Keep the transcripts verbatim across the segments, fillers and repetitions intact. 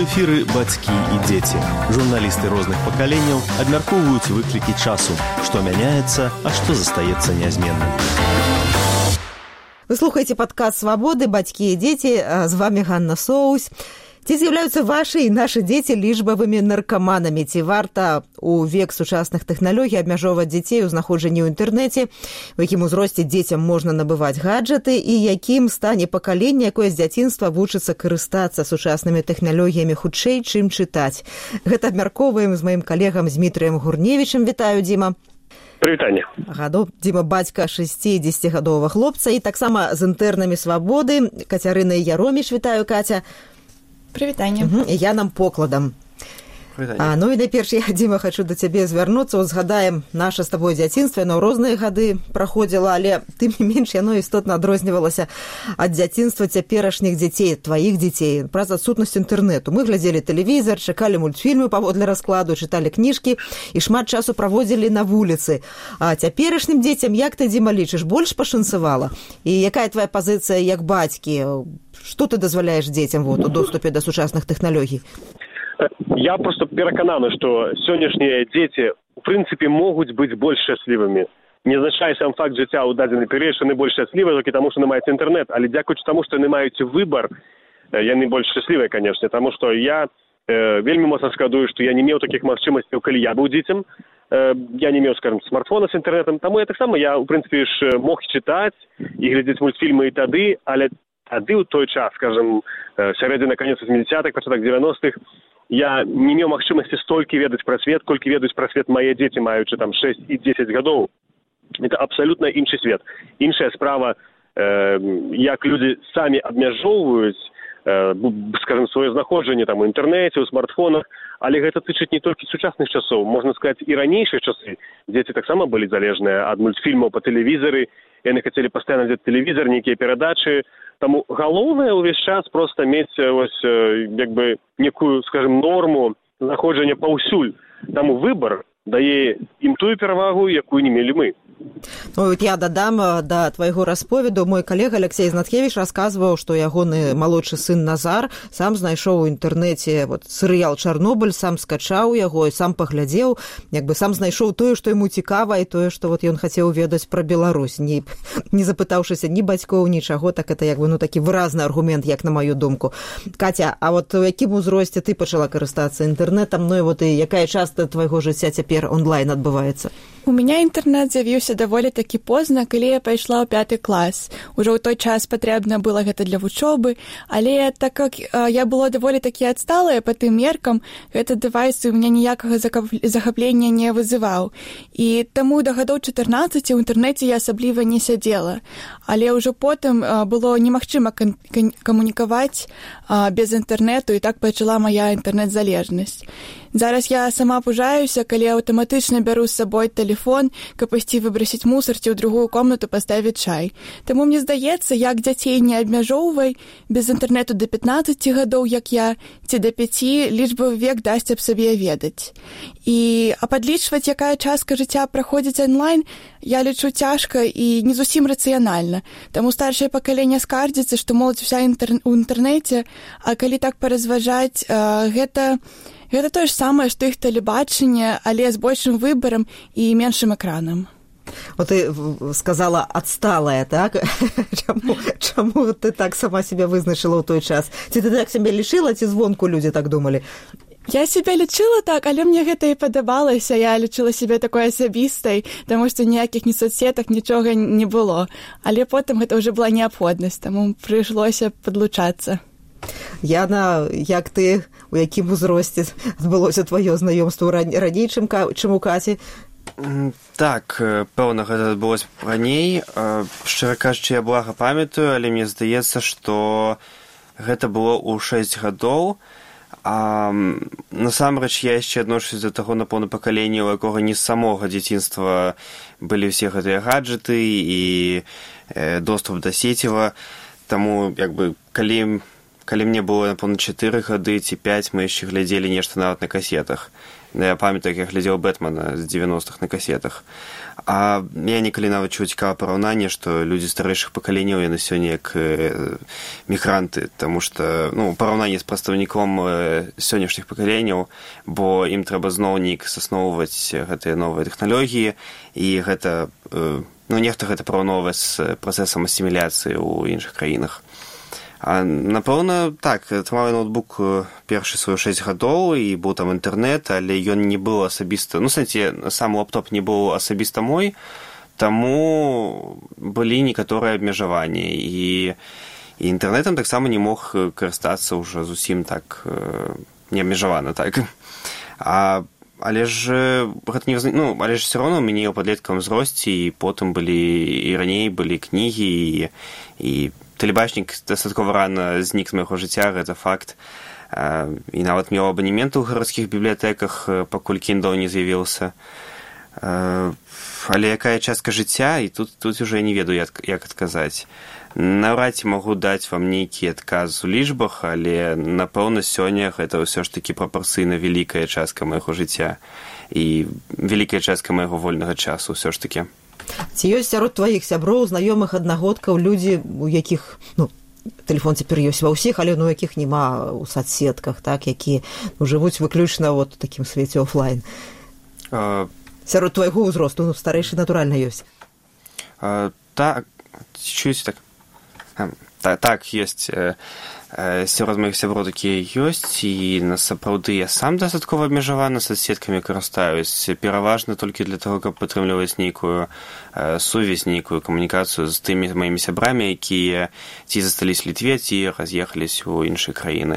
эфіры бацькі і дзеці. Журналісты розных пакаленняў абмяркоўваюць выклікі часу, што мяняецца, а што застаецца нязменным. Вы слухаеце падкаст «Свабоды. Бацькі і дзеці». З вами Ганна Соусь. Ці з'яўляюцца вашы і нашы дзеці лічбавымі наркаманамі? Ці варта у век сучасных тэхналогій абмяжоўваць дзяцей у знаходжанні ў інтэрнэце? У якім узросце дзецям можна набываць гаджеты? І якім стане пакаленне, якое з дзяцінства вучыцца карыстацца сучаснымі тэхналогіямі хутчэй, чым чытаць? Гэта абмяркоўваем з маім калегам Змітрыем Гурневічым. Вітаю, Дзіма. Прывітанне. Гадоў. Дзіма бацька шэсцідзесяцігадовага хлопца і таксама з інтэрнамі «Свабоды». Кацярына Яроміш. Вітаю, Каця. Прывітанне. Угу. І я нам покладам. А, ну і найперш я, Дзіма, хачу да цябе звярнуцца. Вот згадаем наша з табой дзяцінства, яно ў розныя гады праходзіла, але тым не менш яно істотна адрознівалася ад дзяцінства цяперашніх дзяцей, тваіх дзяцей, праз адсутнасць інтэрнэту. Мы глядзелі тэлевізар, чакалі мультфільмы паводле раскладу, чыталі кніжкі і шмат часу праводзілі на вуліцы. А цяперашнім дзецям, як ты, Дзіма, лічыш, больш пашанцавала? І якая твая пазіцыя як бацькі? Што ты дазваляеш дзецям вот, у доступе да сучасных тэхналогій? Я просто перакананы, што сённяшнія дзеці у прынцыпе могуць быць больш шчаслівымі. Не азначае сам факт жыцця ў дадзены перыяд, што яны больш шчаслівыя толькі таму, што яны маюць інтэрнэт, але дзякуючы таму, што яны маюць выбар, яны больш шчаслівыя, канешне, таму што я э, вельмі моцна шкадую, што я не меў такіх магчымасцяў, калі я быў дзіцем. Э, я не меў, скажем, смартфона з інтэрнэтам, таму я таксама я у прынцыпе ж мог чытаць і глядзець мультфільмы і тады, але тады ў той час, скажем, сярэдзіна канец восьмідзесятых, пачатак дзевяностых, я не меў магчымасці столькі ведаць пра свет, колькі ведаюць пра свет мае дзеці, маючы там шэсць і дзесяць гадоў. Это абсалютна іншы свет. Іншая справа, э, як людзі самі абмяжоўваюць, э, скажем, сваё знаходжанне там у інтэрнэце, у смартфонах, але гэта тычыць не толькі сучасных часоў, можна сказаць, і ранейшыя часы. Дзеці таксама былі залежныя ад мультфільмаў па тэлевізары, яны хацелі пастаянна дзець тэлевізар, нейкія перадачы. Таму галоўнае ўвесь час проста мець ось як бы некую, скажем, норму знаходжання паўсюль. Таму выбар дае ім тую перавагу, якую не мелі мы. Ну, вот я дадам да твайго расповеду. Мой калега Алексей Знатхевич расказваў, што ягоны малодшы сын Назар сам знайшоў у інтэрнэце вот, серыял «Чарнобыль», сам скачаў яго і сам паглядзеў, як бы сам знайшоў тое, што яму цікава, і тое, што вот ён хацеў ведаць пра Беларусь, не, не запытаўшыся ні бацькоў, нічаго, так это як бы ну такі выразны аргумент, як на маю думку. Катя, а вот у якім узросце ты пачала карыстацца інтэрнэтам, ну і вот і якая частка твайго жыцця цяпер онлайн адбываецца? У меня інтэрнэт з'явіўся даволі такі позна, калі я пайшла ў пяты клас. Ужо ў той час патрэбна было гэта для вучобы, але так як я была даволі такі адсталая па тым меркам, гэты дэвайс у мяне ніякага захаплення не вызываў. І таму да гадоў чатырнаццаці ў інтэрнэце я асабліва не сядзела. Але ўжо потым было немагчыма камунікаваць без інтэрнэту, і так пачала мая інтэрнэт-залежнасць. Зараз я сама пужаюся, калі аўтаматычна бяру з сабой тэлефон, каб ісці выбрасіць мусар ці ў другую комнату паставіць чай. Таму мне здаецца, як дзяцей не абмяжоўвай, без інтэрнэту да пятнаццаці гадоў, як я, ці да пяці, лічбавы век дасць аб сабе ведаць. І, а падлічваць, якая частка жыцця праходзіць онлайн, я лічу цяжка і не зусім рацыянальна. Таму старшае пакаленне скардзіцца, што моладзь уся інтэр... у інтэрнэце, а калі так паразважаць, гэта... Гэта тое ж самае, што іх тэлебачанне, але з большым выбарам і меншым экранам. Вот ты сказала адсталая, так? чаму, чаму ты так сама себе вызначыла ў той час? Ці ты так себе лічыла, ці звонку людзі так думалі? Я себя лічыла так, але мне гэта і падабалася. Я лічыла себе такой асабістай, таму што ніякіх ні соцсетак, нічога не было. Але потым гэта ўжо была неабходнасць, таму прыйшлося падлучацца. Яна, як ты, у якім узросце адбылося тваё знаёмство раней, чым, чым у Каці? Так, пэўна, гэта адбылося раней. Шчыра кажучы, я блага памятаю, але мне здаецца, што гэта было ў шэсць гадоў. А насамрэч я яшчэ адношусь да таго, напэўна, пакалення, у якога не з самога дзяцінства былі ўсе гэтыя гаджеты і доступ да сеціва. Таму, як бы, калі калі мне было, напэўна, чатыры гады ці пяць, мы яшчэ глядзелі нешта нават на касетах. Я памятаю, як я глядзеў Бэтмена з дзевяностых на касетах. А я некалі нават чуў цікавае параўнанне, што людзі старэйшых пакаленняў, яны сёння як э, мігранты, таму што ну, параўнанне з прадстаўніком э, сённяшніх пакаленняў, бо ім трэба зноў неяк засноўваць гэтыя новыя тэхналогіі, і гэта, э, ну, нехта гэта параўноўвае з працэсам асіміляцыі ў іншых краінах. А, напэўна, так, атрымаў ноутбук першы свой шэсць гадоў, і быў там інтэрнэт, але ён не быў асабіста, ну, сэнсе, сам лаптоп не быў асабіста мой, таму былі некаторыя абмежаванні, і, і інтэрнэтам таксама не мог карыстацца ўжо зусім так неабмежавана, так. А, але ж гэта не ну, але ж все роўно у мяне ў падлеткавым узросце, і потым былі, і раней былі кнігі, і, і тэлебачнік дастаткова рана знік з майго жыцця, гэта факт. І нават меў абанемент у гарадскіх бібліятэках, пакуль Kindle не з'явіўся. Але якая частка жыцця, і тут, тут уже я не ведаю, як, як адказаць. Наўрад ці магу даць вам нейкі адказ у лічбах, але, напэўна, сёння гэта ўсё ж такі прапарцыйна вялікая частка майго жыцця і вялікая частка майго вольнага часу ўсё ж такі. Ці ёсць сярод тваіх сяброў, знаёмых, аднагодкаў людзі, у якіх, ну, тэлефон цяпер ёсць ва ўсіх, але ну, якіх няма ў соцсетках, так, якія ну, жывуць выключна вот, у такім свеце офлайн? А... Сярод твайго ўзросту, ну, старэйшы, натуральна, ёсць. А, так, чуюць так. А, так, так, ёсць. Сярод маіх сяброў такія ёсць, і насапраўды я сам дастаткова абмежавана соцсеткамі карыстаюсь, пераважна толькі для таго, каб падтрымліваць нейкую сувязь, нейкую камунікацыю з тымі маімі сябрамі, якія ці засталіся Літве, ці раз'ехаліся ў іншыя краіны.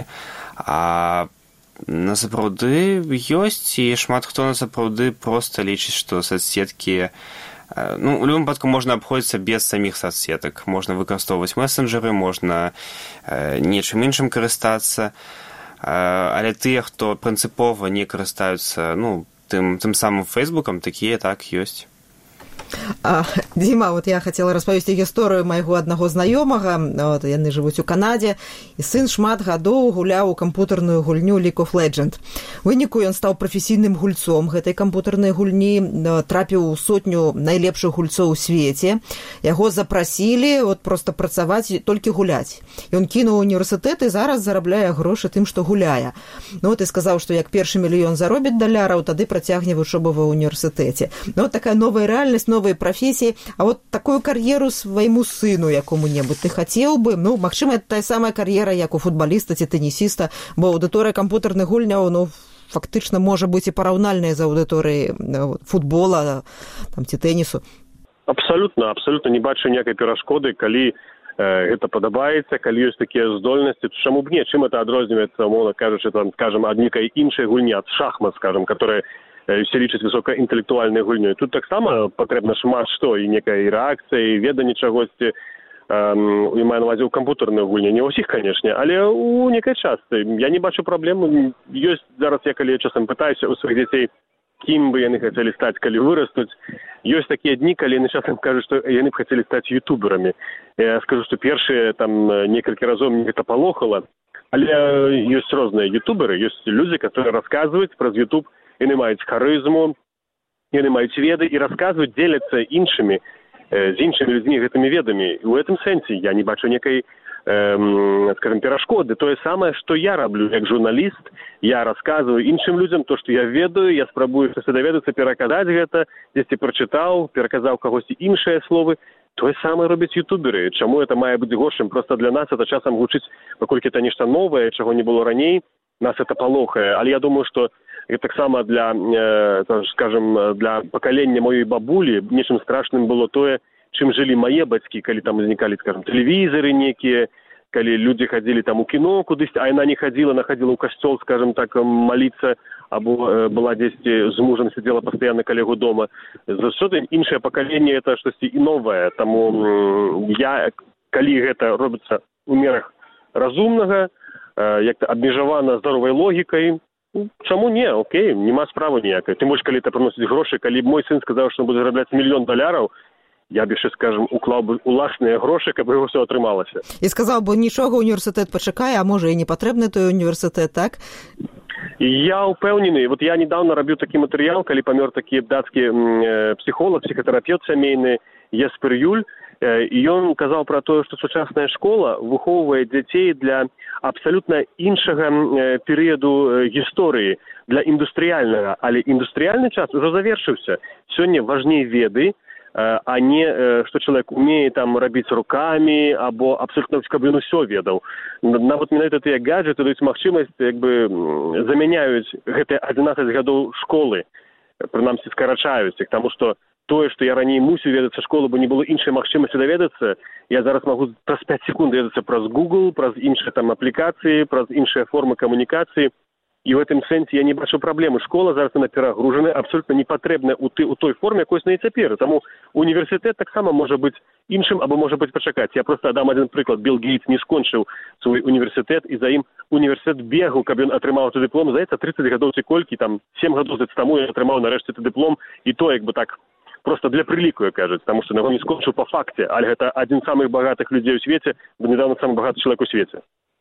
А насапраўды ёсць, і шмат хто насапраўды проста лічыць, што соцсеткі ну, у любым выпадку можна абходзіцца без саміх соцсетак. Можна выкарыстоўваць месенджеры, можна э, нечым іншым карыстацца, э, але тыя, хто прынцыпова не карыстаюцца ну, тым, тым самым фейсбукам, такія так ёсць. А, Дзіма, вот я хацела распавесці гісторыю майго аднаго знаёмага, вот, яны жывуць у Канадзе, і сын шмат гадоў гуляў у кампутарную гульню League of Legends. У выніку ён стаў прафесійным гульцом гэтай кампутарнай гульні, трапіў у сотню найлепшых гульцоў у свеце. Яго запрасілі вот, проста працаваць, толькі гуляць. Ён кінуў універсітэт і зараз зарабляе грошы тым, што гуляе. Ну, вот, і сказаў, што як першы мільён заробіць даляраў, тады працягне вучобу ва універсітэце. Ну, вот такая новая рэальнасць, новые профессии, а вот такую кар'еру свайму сыну якому-небудзь ты хацеў бы, ну, магчыма, это тая самая кар'ера, як у футбаліста ці тэнісіста, бо аўдыторыя кампутарных гульняў, ну, фактычна можа быць і параўнальная з аўдыторыяй футбола там, ці тэнісу. Абсалютна, абсалютна не бачу ніякай перашкоды, калі э, гэта падабаецца, калі ёсць такія здольнасці, чаму б не, чым это адрозніваецца, умоўна кажучы, там, скажем, ад нейкай іншай гульні, ад шахмат, скажем, которая все лічаць высокаінтэлектуальнай гульнёй. Тут таксама патрэбна шмат што, і некая рэакцыя, і веданне чагосьці, эм, і маю на ўвазе ў кампутарную гульню. Не ўсіх, канешне, але ў некай частцы. Я не бачу праблем. Ёсць зараз, я калі часам пытаюся ў сваіх дзяцей, кім бы яны хацелі стаць, калі вырастуць. Ёсць такія дні, калі яны часам кажуць, што яны б хацелі стаць ютуберамі. Я скажу, што першыя там некалькі разоў мне гэта палохала, але ёсць розныя ютуберы, ёсць людзі, которые расказваюць праз ютуб, яны маюць харызму, яны маюць веды і расказваюць, дзеляцца іншымі, э, з іншымі людзьмі гэтымі ведамі. І ў гэтым сэнсе я не бачу некай, э, скажем, перашкоды. Тое самае, што я раблю як журналіст, я расказваю іншым людзям то, што я ведаю, я спрабую штосьці даведацца, пераказаць гэта, дзесьці прачытаў, пераказаў кагосьці іншыя словы. Тое самае робяць ютуберы. Чаму это мае быць горшым? Проста для нас это часам гучыць, паколькі это нешта новае, чаго не было раней, нас это палохае. Але я думаю, што і таксама для, э, скажем, для пакалення маёй бабулі нечым страшным было тое, чым жылі мае бацькі, калі там узнікалі, скажем, тэлевізары некія, калі людзі хадзілі там у кіно кудысь, а яна не хадзіла, она хадзіла ў касцёл, скажем так, маліцца, або э, была дзесьці з мужам, сидзела пастаянна каля яго дома. Заўсёды іншае пакаленне это штосьці і новае, таму м, я, калі гэта робіцца ў мерах разумнага, э, як-то абмежавана здаровай логікай, чаму не? Окей, нема справы ніякай. Тым больш, калі это прыносіць грошы, калі мой сын сказаў, што он будзе зарабляць мільён даляраў, я б яшчэ, скажем, уклаў бы уласныя грошы, каб яго ўсё атрымалася. І сказаў бы, нічога, універсітэт пачакае, а можа і не патрэбны той універсітэт, так? Я упэўнены, вот я недавно рабіў такі матэрыял, калі памёр такі дацкі псіхолог, псіхатэрапевт сямейны Еспер Юль, і ён казаў пра тое, што сучасная школа выхоўвае дзяцей для абсалютна іншага перыяду гісторыі, для індустрыяльнага, але індустрыяльны час ужо завершыўся. Сёння важней веды, а не што чалавек умее там рабіць рукамі або абсолютно, каб ён усё ведаў. Нават менавіта тыя гаджеты даюць магчымасць, як бы замяняюць гэтыя адзінаццаць гадоў школы, прынамсі скарачаюць іх, таму што тое, што я раней мусіў ведацца школу, бо не было іншай магчымасці даведацца, я зараз магу праз пяць секунд ведацца праз Google, праз іншыя там аплікацыі, праз іншыя формы камунікацыі. І ў гэтым сэнсе я не бачу праблемы. Школа зараз яна перагружаная, абсолютна не патрэбная ў, ты, ў той форме, якой на і цяпер. Таму універсітэт таксама можа быць іншым, або можа быць пачакаць. Я проста дам адзін прыклад. Билл Гейтс не скончыў свой універсітэт, і за ім універсітэт бегаў, каб ён атрымаў той дыплом. Здаецца, трыццаць гадоў ці колькі, там сем гадоў таму я атрымаў нарэшце той дыплом, і то як бы так просто для прыліку, як кажуць, таму што яго не скончыў па факце, але гэта адзін з самых багатых людзей у свеце, бо недавно самы багаты чалавек у свеце.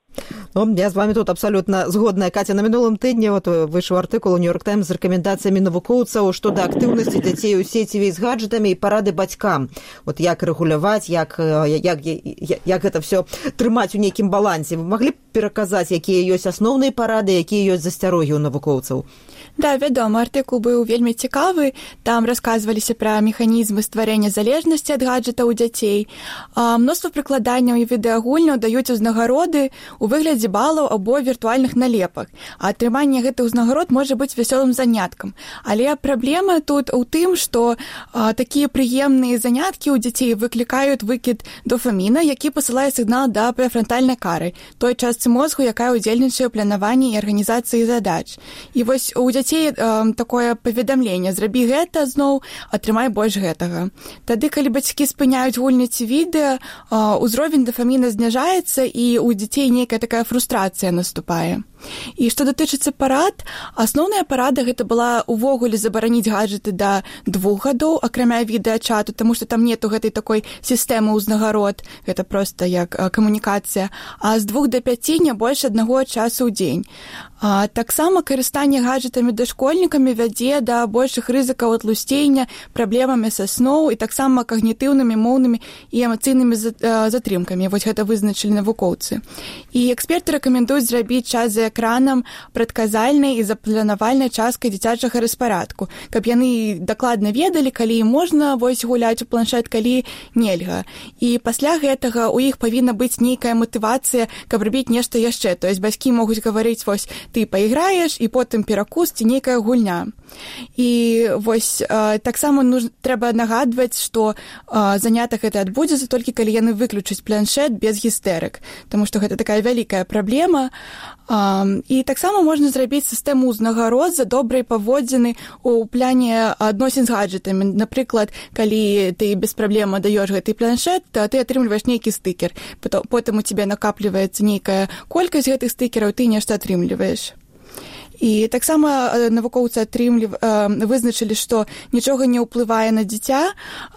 Ну, я з вами тут абсолютно згодная. Катя, на мінулым тыдні вот выйшаў артыкул у Нью-Йорк Таймс з рэкамендацыямі навукоўцаў што да актыўнасці дзяцей у сеціве з гаджетамі і парады бацькам. Вот як рэгуляваць, як, як, як, як гэта все трымаць у нейкім балансе. Вы маглі б пераказаць, якія ёсць асноўныя парады, якія ёсць засцярогі ў навукоўцаў? Да, вядома, артыкул быў вельмі цікавы. Там расказваліся пра механізмы стварэння залежнасці ад гаджета ў дзяцей. А, мноства прыкладанняў і відэагульняў даюць узнагароды у выглядзе балаў або віртуальных налепак. А атрыманне гэтых узнагарод можа быць вясёлым заняткам. Але праблема тут у тым, што а, такія прыемныя заняткі ў дзяцей выклікаюць выкід дофаміна, які пасылае сігнал да прэфрантальнай кары, той частцы мозгу, якая ўдзельнічае ў планаванні і арганізацыі задач. І вось у дзяцей э, такое паведамленне: зрабі гэта зноў, атрымай больш гэтага. Тады, калі бацькі спыняюць гульні ці відэа, э, узровень дофаміна зніжаецца, і у дзяцей нейкая такая фрустрацыя наступае. І што датычыцца парад, асноўная парада гэта была увогуле забараніць гаджеты да двух гадоў, акрамя відэачату, таму што там нету гэтай такой сістэмы ўзнагарод, гэта проста як а, камунікацыя, а з двух да пяці не больш аднаго часу ў дзень. А, таксама карыстанне гаджетамі дашкольнікамі вядзе да большых рызыкаў атлусцення, праблемамі са сноў і таксама кагнітыўнымі, моўнымі і эмацыйнымі затрымкамі. Вось гэта вызначылі навукоўцы. І эксперты рэкамендуюць зрабіць час за экранам прадказальнай і запланавальнай часткай дзіцячага распарадку, каб яны дакладна ведалі, калі можна вось гуляць у планшет, калі нельга. І пасля гэтага у іх павінна быць нейкая матывацыя, каб рабіць нешта яшчэ. То есть бацькі могуць гаварыць: вось ты пайграеш, і потым перакус ці нейкая гульня. І вось э, таксама нуж... трэба нагадваць, што э, занятак гэта адбудзецца толькі калі яны выключаць планшет без гістэрык, таму што гэта такая вялікая праблема. Um, і таксама можна зрабіць сістэму ўзнагарод за добрыя паводзіны ў пляне адносін з гаджетамі. Напрыклад, калі ты без праблем даеш гэты планшет, то ты атрымліваеш нейкі стыкер. Потым у тебе накапліваецца нейкая колькасць гэтых стыкераў, ты нешта атрымліваеш. І таксама навукоўцы атрымлів, вызначылі, што нічога не ўплывае на дзіця.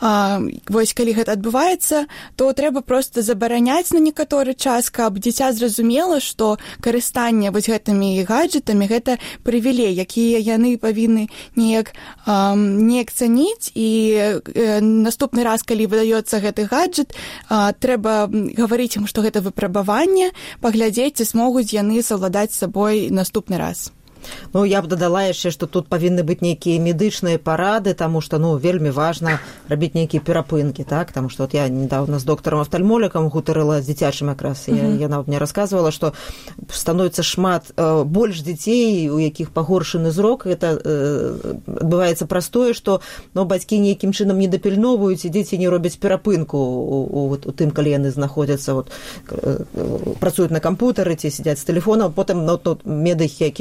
Вось калі гэта адбываецца, то трэба проста забараняць на некаторы час, каб дзіця зразумела, што карыстанне вось гэтымі гаджетамі гэта прывілей, якія яны павінны неяк, неяк цаніць. І наступны раз, калі выдаецца гэты гаджет, трэба гаварыць ім, што гэта выпрабаванне, паглядзець, ці змогуць яны саўладаць з сабой наступны раз. Ну, я б дадала яшчэ, што тут павінны быць нейкія медычныя парады, таму што, ну, вельмі важна рабіць нейкія перапынкі, так? Таму што вот я недавно з доктарам-афтальмолікам гутарыла з дзіцячым якраз. Mm-hmm. Яна мне расказвала, што становіцца шмат э, больш дзяцей, у якіх пагоршаны зрок. Гэта э, адбываецца праз тое, што, ну, бацькі нейкім чынам не дапільноўваюць, і дзеці не робяць перапынку у, у, у тым, калі яны знаходзяцца, вот, э, працуюць на кампутары ці сядзяць з тэлефонам. Потым, ну, ну, медыкі, якія яшчэ выказваюць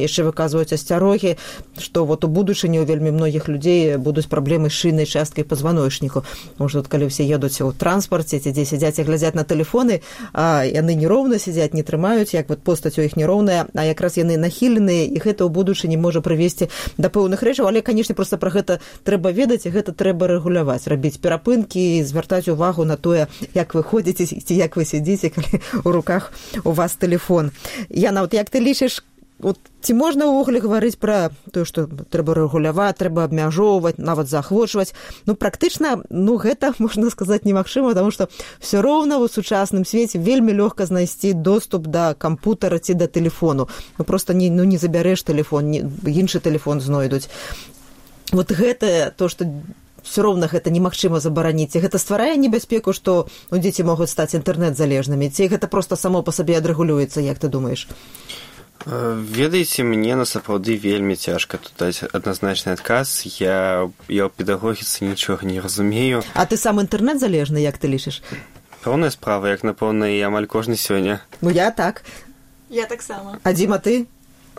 паказваюць асцярогі, што вот у будучыні у вельмі многіх людзей будуць праблемы з шыйнай часткай пазваночніку. Можа, вот, калі ўсе едуць у транспарце, ці дзе сядзяць і глядзяць на тэлефоны, а яны нероўна сядзяць, не трымаюць, як вот постаць у іх нероўная, а якраз яны нахіленыя, і гэта ў будучыні можа прывесці да пэўных рэчаў, але, канешне, проста пра гэта трэба ведаць, і гэта трэба рэгуляваць, рабіць перапынкі, звяртаць увагу на тое, як вы ходзіце, ці як вы сядзіце, калі у руках у вас тэлефон. Яна, вот як ты лічыш, вот, ці можна ўвогуле гаварыць пра тое, што трэба рэгуляваць, трэба абмяжоўваць, нават заахвочваць? Ну, практычна, ну, гэта, можна сказаць, немагчыма, таму што ўсё роўна ў сучасным свеце вельмі лёгка знайсці доступ да кампутара ці да тэлефону. Ну, проста не, ну, не забярэш тэлефон, не, іншы тэлефон знойдуць. Вот гэта то, што все роўна гэта немагчыма забараніць. Ці гэта стварае небяспеку, што ну, дзеці могуць стаць інтэрнэт-залежнымі? Ці гэта проста само па сабе адрэгулюецца, як ты думаеш? Ведаеце, мне насапраўды вельмі цяжка тут даць адназначны адказ. Я, я ў педагогіцы нічога не разумею. А ты сам інтэрнэт-залежны, як ты лічыш? Пэўная справа, як, напэўна, і амаль кожны сёння. Ну, я так. Я таксама. А, Дзіма, ты?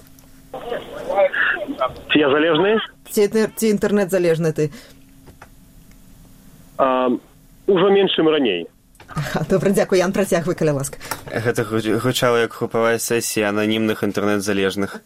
Ці я залежны? Ці, ці інтэрнэт-залежны ты? А, ужо менш, чым раней. Добра, дзякуй, Ян, працягвай, каля ласка. Гэта гучала як групавая сесія ананімных інтэрнэт-залежных.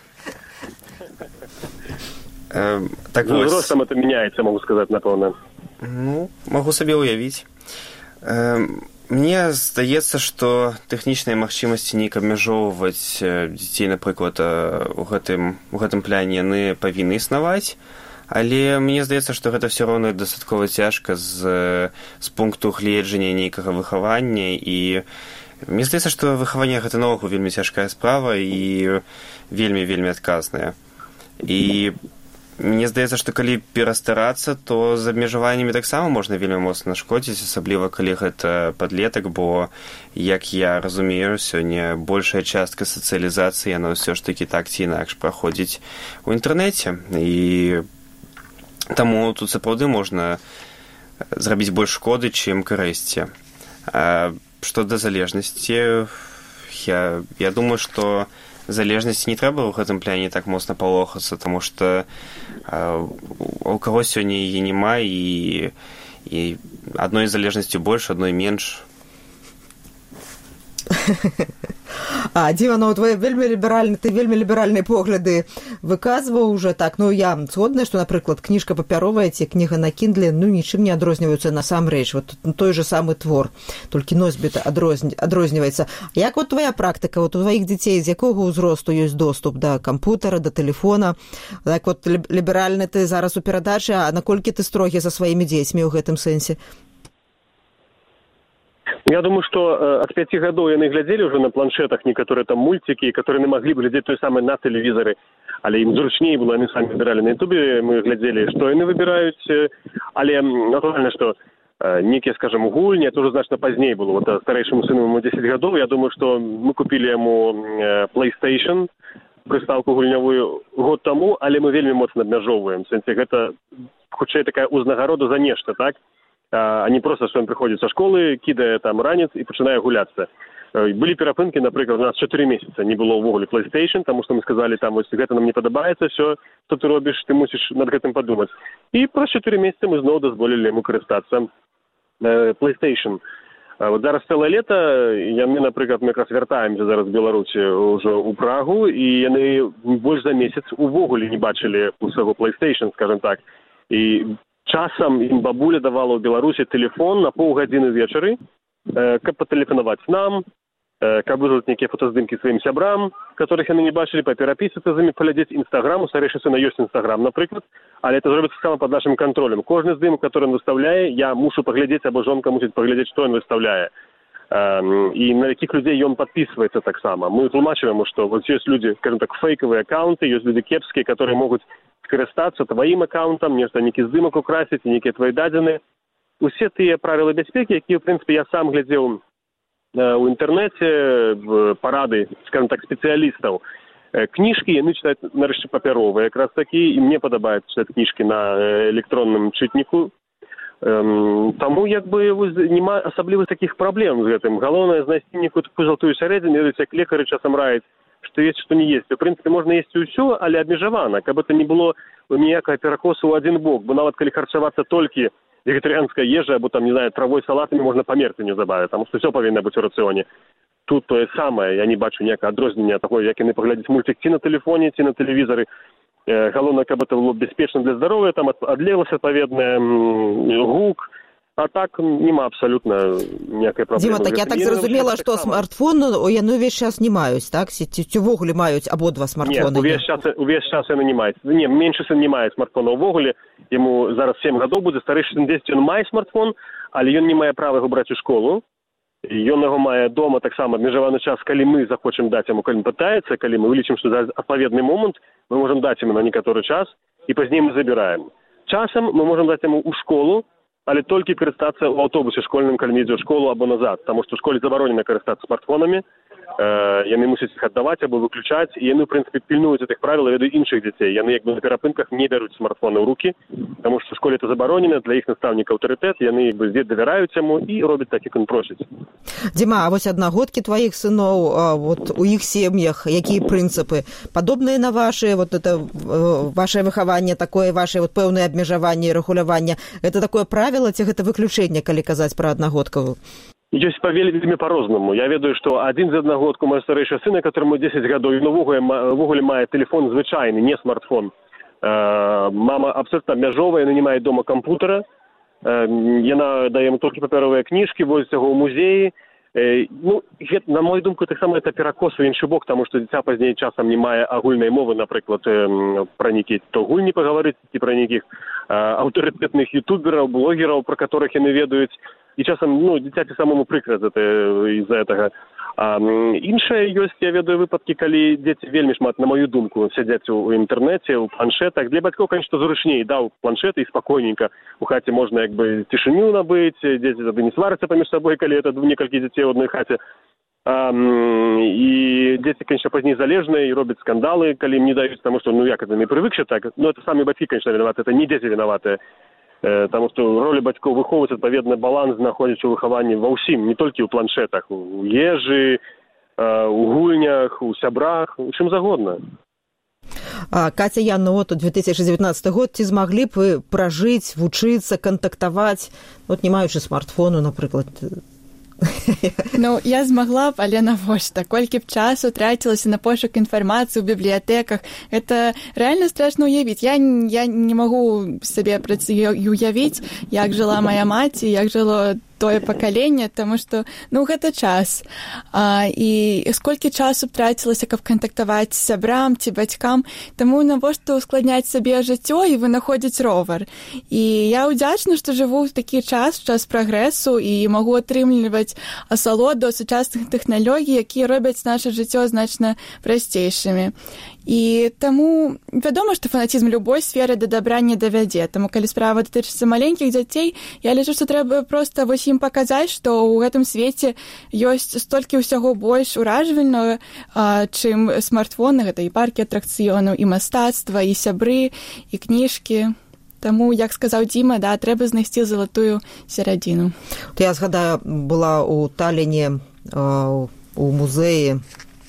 э, так ну, вось. Ростам это мяняецца, могу сказаць, напэўна. Ну, магу сабе ўявіць. Э, мне здаецца, што тэхнічныя магчымасці неяк абмяжоўваць дзяцей, напрыклад, у гэтым, у гэтым пляне яны павінны існаваць. Але мне здаецца, што гэта ўсё роўна дастаткова цяжка з, з пункту гледжання нейкага выхавання. І мне здаецца, што выхаванне гэта наогул вельмі цяжкая справа і вельмі-вельмі адказная. І мне здаецца, што калі перастарацца, то з абмежаваннямі таксама можна вельмі моцна нашкодзіць, асабліва калі гэта падлетак, бо, як я разумею, сёння большая частка сацыялізацыі, яна ўсё ж такі так ці інакш праходзіць у інтэрнэце. І таму тут сапраўды можна зрабіць больш шкоды, чым карысці. А што да залежнасці, я, я думаю, што залежнасці не трэба ў гэтым пляне так моцна палохацца, таму што у каго сёння яе няма, і, і адной залежнасцю больш, адной менш. А, Дзіма, ну, твои вельмі ліберальны, ты вельмі ліберальныя погляды выказваў уже так. Ну, я згодная, што, напрыклад, кніжка папяровая ці кніга на Kindle, ну, нічым не адрозніваюцца насамрэч. Вот той же самы твор, толькі носьбіт адрозні, адрозніваецца. Як вот твоя практыка, вот у твоих дзяцей з якога ўзросту ёсць доступ да кампутара, да тэлефона? Так вот, ліберальны ты зараз у перадачы, а наколькі ты строгі за сваімі дзецьмі ў гэтым сэнсе? Я думаю, што э, ад пяці гадоў яны глядзелі ўжо на планшетах некаторыя там мульцікі, которые могли бы глядзець той самы на тэлевізары, але ім зручней было, яны самі выбіралі на ютубе, мы глядзелі, што яны выбіраюць, але натуральна, што э, некія, скажем, гульні, это уже значна пазней было. Вот старэйшаму сыну ему дзесяць гадоў, я думаю, што мы купілі яму э, PlayStation, прыстаўку гульнявую год таму, але мы вельмі моцна абмяжоўваем. В сэнсе, гэта хутчэй такая узнагарода за нешта, так? А не просто, что он приходит со школы, кидае там ранец и начинае гуляться. Были перапынки, например, у нас чатыры месяца не было ўвогуле PlayStation, потому что мы сказали, там, вот, гэта нам не падабаецца, все, что ты робишь, ты мусишь над гэтым подумать. И праз чатыры месяца мы зноў дазволілі ему карыстацца э, PlayStation. А вот зараз цэлае лета, яны, напрыклад, мы якраз вяртаемся зараз в Беларусі ўжо ў Прагу, і яны больш за месяц увогуле не бачылі у свайго PlayStation, скажем так. І часам ім бабуля давала ў Беларусі тэлефон на паўгадзіны вечары, э, каб патэлефанаваць нам, э, каб вызваць нейкія фотаздымкі сваім сябрам, которых яны не бачылі, паперапісацца з імі, паглядзець Інстаграм. У старэйшы сына ёсць Інстаграм, напрыклад, але это зробіцца сама пад нашым кантролем. Кожны здымак, который он выставляе, я мушу паглядзець, або жонка мусіць паглядзець, што ён выставляе. Э, і на якіх людзей ён падпісваецца таксама. Мы тлумачым яму, што вот ёсць людзі, скажем так, фейкавыя аккаунты, ёсць людзі кепскія, которые могуць скарыстацца тваім аккаунтам, нешта нейкі здымак украсіць, нейкія твои дадзены. Усе тыя правілы бяспекі, якія, в прынцыпе, я сам глядзеў э, у інтэрнэце, в парады, скажем так, спецыялістаў. Э, кніжкі яны чытаюць нарэшце папяровыя, якраз такі, і мне падабаецца чытаць кніжкі на э, электронным чытніку. Э, таму, як бы, няма асаблівых такіх праблем з гэтым. Галоўнае знайсці нейкую такую золотую сярэдзіну, як лекары часам раяць. што есці, што не есці. У прынцыпе, можна есці ўсё, але абмежавана, каб это не было ніякага перакосу ў адзін бок, бо нават калі харчавацца толькі вегетарыянская ежа, або там, не знаю, травой, салатамі, можна памерці неўзабаве, таму што ўсё павінна быць у рацыёне. Тут тое самае, я не бачу ніякага адрознення таго, як яны паглядзяць мультик ці на тэлефоне, ці на тэлевізары. Э, галоўнае, каб это было бяспечна для здароўя, там адлегласць адпаведная, гук, а так няма абсалютна ніякай праблемы. Дзіма, так я так зразумела, што смартфон яны ўвесь час не маюць, так? Ці ўвогуле маюць абодва смартфоны? Не, увесь час, увесь час яны не маюць. Не, меншы сын не мае смартфона ўвогуле, яму зараз сем гадоў будзе, старэйшы сын дзесяць, ён мае смартфон, але ён не мае права яго браць у школу. Ён яго мае дома таксама абмежаваны час, калі мы захочам даць яму, калі пытаецца, калі мы вылічым, што за адпаведны момант, мы можам даць яму на некаторы час, і пазней мы забіраем. Часам мы можам даць яму ў школу, але толькі карыстацца ў аўтобусе школьным, калі ідзе ў школу або назад, таму што ў школе забаронена карыстацца смартфонамі, э, яны мусяць іх аддаваць або выключаць, і яны, ў прынцыпе, пільнуюць гэтых правіл, я ведаю іншых дзяцей. Яны як бы на перапынках не бяруць смартфоны ў рукі, таму што ў школе это забаронена, для іх настаўніка аўтарытэт, яны як бы давяраюць яму і робяць так, як ён просіць. Дзіма, а вось аднагодкі тваіх сыноў, вот у іх сем'ях, якія прынцыпы? Падобныя на вашы, вот это ваше выхаванне, такое ваше вот пэўнае абмежаванне і рэгуляванне, это такое правіла ці гэта выключэнне, калі казаць пра аднагодкавую? Ёсць вельмі па-рознаму. Я ведаю, што адзін з аднагодку мой старэйшы сын, которому дзесяць гадоў, ён увогуле мае тэлефон звычайны, не смартфон. Э, мама абсолютна абмяжовая, яна не мае дома кампутара. Э, яна дае яму толькі папяровыя кніжкі, возіць яго ў музеі. Э, ну, гэта, на мою думку, таксама это перакос у іншы бок, таму што дзіця пазней часам не мае агульнай мовы, напрыклад, э, пра нейкія то гульні пагаварыць, ці пра нейкіх э, аўтарытэтных ютубераў, блогераў, пра которых яны ведаюць. І часам, ну, дзіцяці самому прыкра з-за гэтага. А іншае ёсць, я ведаю выпадкі, калі дзеці вельмі шмат, на мою думку, сядзяць у інтэрнэце, у планшетах. Для бацькоў, конечно, зручней, даў планшеты і спакойненька. У хаце можна як бы цішыню набыць, дзеці тады не сварацца паміж сабой, калі это некалькі дзяцей у адной хаце. А, і дзеці, конечно, пазней залежныя і робяць скандалы, калі ім не даюць, таму што, ну, як это, не прывыкшы так. Ну, это самі бацькі, конечно, вінаваты, это не дзеці вінаватыя. Таму што роля бацькоў выхоўваць адпаведны баланс, знаходзіць у выхаванні ва ўсім, не толькі ў планшетах, у ежы, у гульнях, у сябрах, у чым загодна. А, Катя, Яна, вот две тысячи девятнадцатый год, ці змаглі б вы пражыць, вучыцца, кантактаваць, вот не маючы смартфону, напрыклад? Ну, я змагла б, але навошта? Колькі б часу трацілася на пошук інфармацыі ў бібліятэках. Это рэальна страшна ўявіць. Я, я не магу сабе уявіць, як жыла моя маці, як жыло тое пакаленне, таму што, ну, гэта час. А, і сколькі часу б трацілася, каб кантактаваць з сябрам ці бацькам, таму навошта ускладняць сабе жыццё і вынаходзіць ровар. І я ўдзячна, што жыву ў такі час, час прагрэсу, і магу атрымліваць асалоду сучасных тэхналогій, якія робяць наша жыццё значна прасцейшымі. І таму вядома, што фанатізм любой сферы да дабра не давядзе. Таму, калі справа датычыцца маленькіх дзяцей, я лічу, што трэба проста вось ім паказаць, што ў гэтым свеце ёсць столькі ўсяго больш уражвальнага, чым смартфоны, гэта і паркі атракцыёнаў, і мастацтва, і сябры, і кніжкі. Таму, як сказаў Дзіма, да, трэба знайсці залатую сярадзіну. Я згадаю, была ў Таліне, у музеі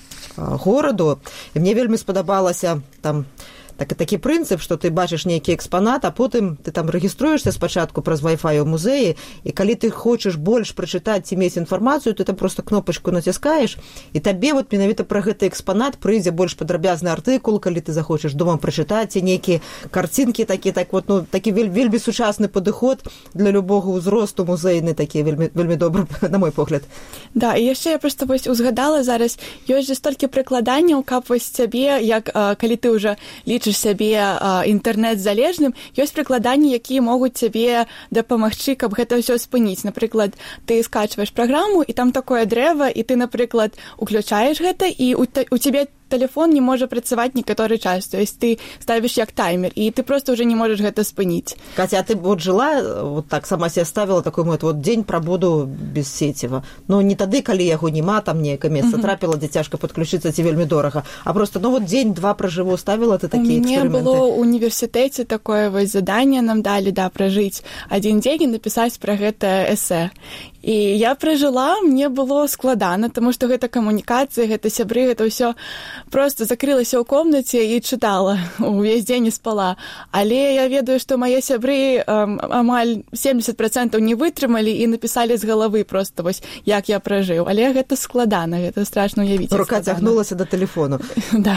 гораду, і мне вельмі спадабалася там так, такі прынцып, што ты бачыш нейкі экспанат, а потым ты там рэгіструешся спачатку праз Wi-Fi у музеі, і калі ты хочаш больш прачытаць ці мець інфармацыю, ты там просто кнопачку націскаеш, і табе вот менавіта пра гэты экспанат прыйдзе больш падрабязны артыкул, калі ты захочаш дома прачытаць, ці нейкія карцінкі такі, так вот, ну, такі вель, вельмі сучасны падыход для любога ўзросту музейны, такі вельмі, вельмі добры, на мой погляд. Да, і яшчэ я проста вось узгадала зараз, ёсць же столькі прыкладанняў, каб вось цябе, як а, калі ты ўжо лічыш сябе а, інтэрнэт-залежным, ёсць прыкладанні, якія могуць цябе дапамагчы, каб гэта ўсё спыніць. Напрыклад, ты скачваеш праграму, і там такое дрэва, і ты, напрыклад, уключаеш гэта, і у, у цябе телефон не можа працаваць некаторы час. То есть ты ставіш як таймер, і ты просто уже не можаш гэта спыніць. Катя, а ты вот жила, вот так сама себе ставила такой вот, вот день пробуду без сеціва. Ну, не тады, калі яго нема, там некае месца uh-huh. трапіла, дзе цяжка падключыцца, ці вельмі дорага. А просто, ну, вот день-два проживу, ставила ты такія эксперыменты? У мяне было ў універсітэце такое вось заданне нам далі, да, пражыць адзін дзень і напісаць пра гэта эсэ. І я пражыла, мне было складана, таму што гэта камунікацыя, гэта сябры, гэта ўсё проста закрылася ў комнаце і чытала, увесь дзень не спала. Але я ведаю, што мае сябры эм, амаль семдзесят процентаў не вытрымалі і напісалі з галавы проста вось, як я пражыў. Але гэта складана, гэта страшна ўявіць. Рука цягнулася да тэлефону. Да.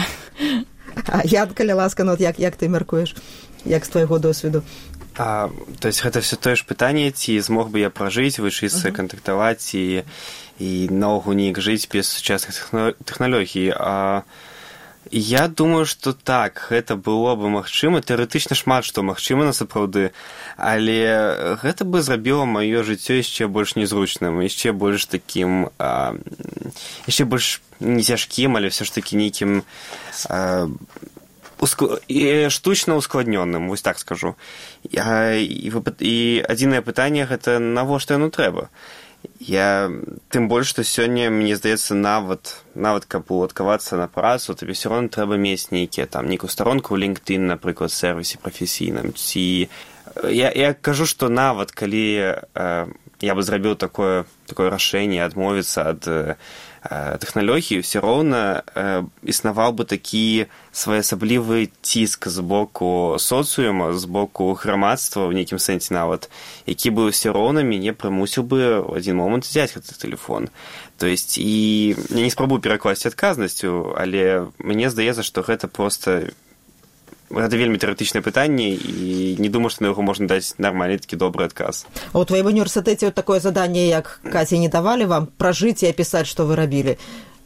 А Янка, ласка, ну, як, як ты мяркуеш? Як з твайго досведу? А, то есть гэта все тое ж пытанне, ці змог бы я пражыць, вучыцца, uh-huh. кантактаваць і, і наогул неяк жыць без сучасных тэхналогій. А я думаю, што так, гэта было бы магчыма, тэарэтычна шмат што магчыма насапраўды, але гэта бы зрабіла маё жыццё яшчэ больш незручным, яшчэ больш такім, а, яшчэ больш не цяжкім, але ўсё ж такі нейкім а, уск... штучна ускладнённым, вось так скажу. І, і адзінае пытанне гэта навошта яно трэба. Я тым больш, што сёння, мне здаецца, нават нават каб уладкавацца на працу, табе ўсё роўна трэба мець нейкія там нейкую старонку ў LinkedIn, напрыклад, сервісе прафесійным. Ці я, я кажу, што нават калі э, я бы зрабіў такое такое рашэнне адмовіцца ад э, тэхналогій, ўсё роўна э, існаваў бы такі своеасаблівы ціск з боку соцыума, з боку грамадства, ў нейкім сэнсе нават, які бы ўсё роўна мяне прымусіў бы ў адзін момант взяць гэты тэлефон. То есть, і я не спрабую перакласці адказнасцю, але мне здаецца, што гэта проста гэта вельмі тэарэтычнае пытанне, і не думаю, што на яго можна даць нармальны такі добры адказ. А ў тваім універсітэце вот такое заданне, як Каці, не давалі вам пражыць і апісаць, што вы рабілі?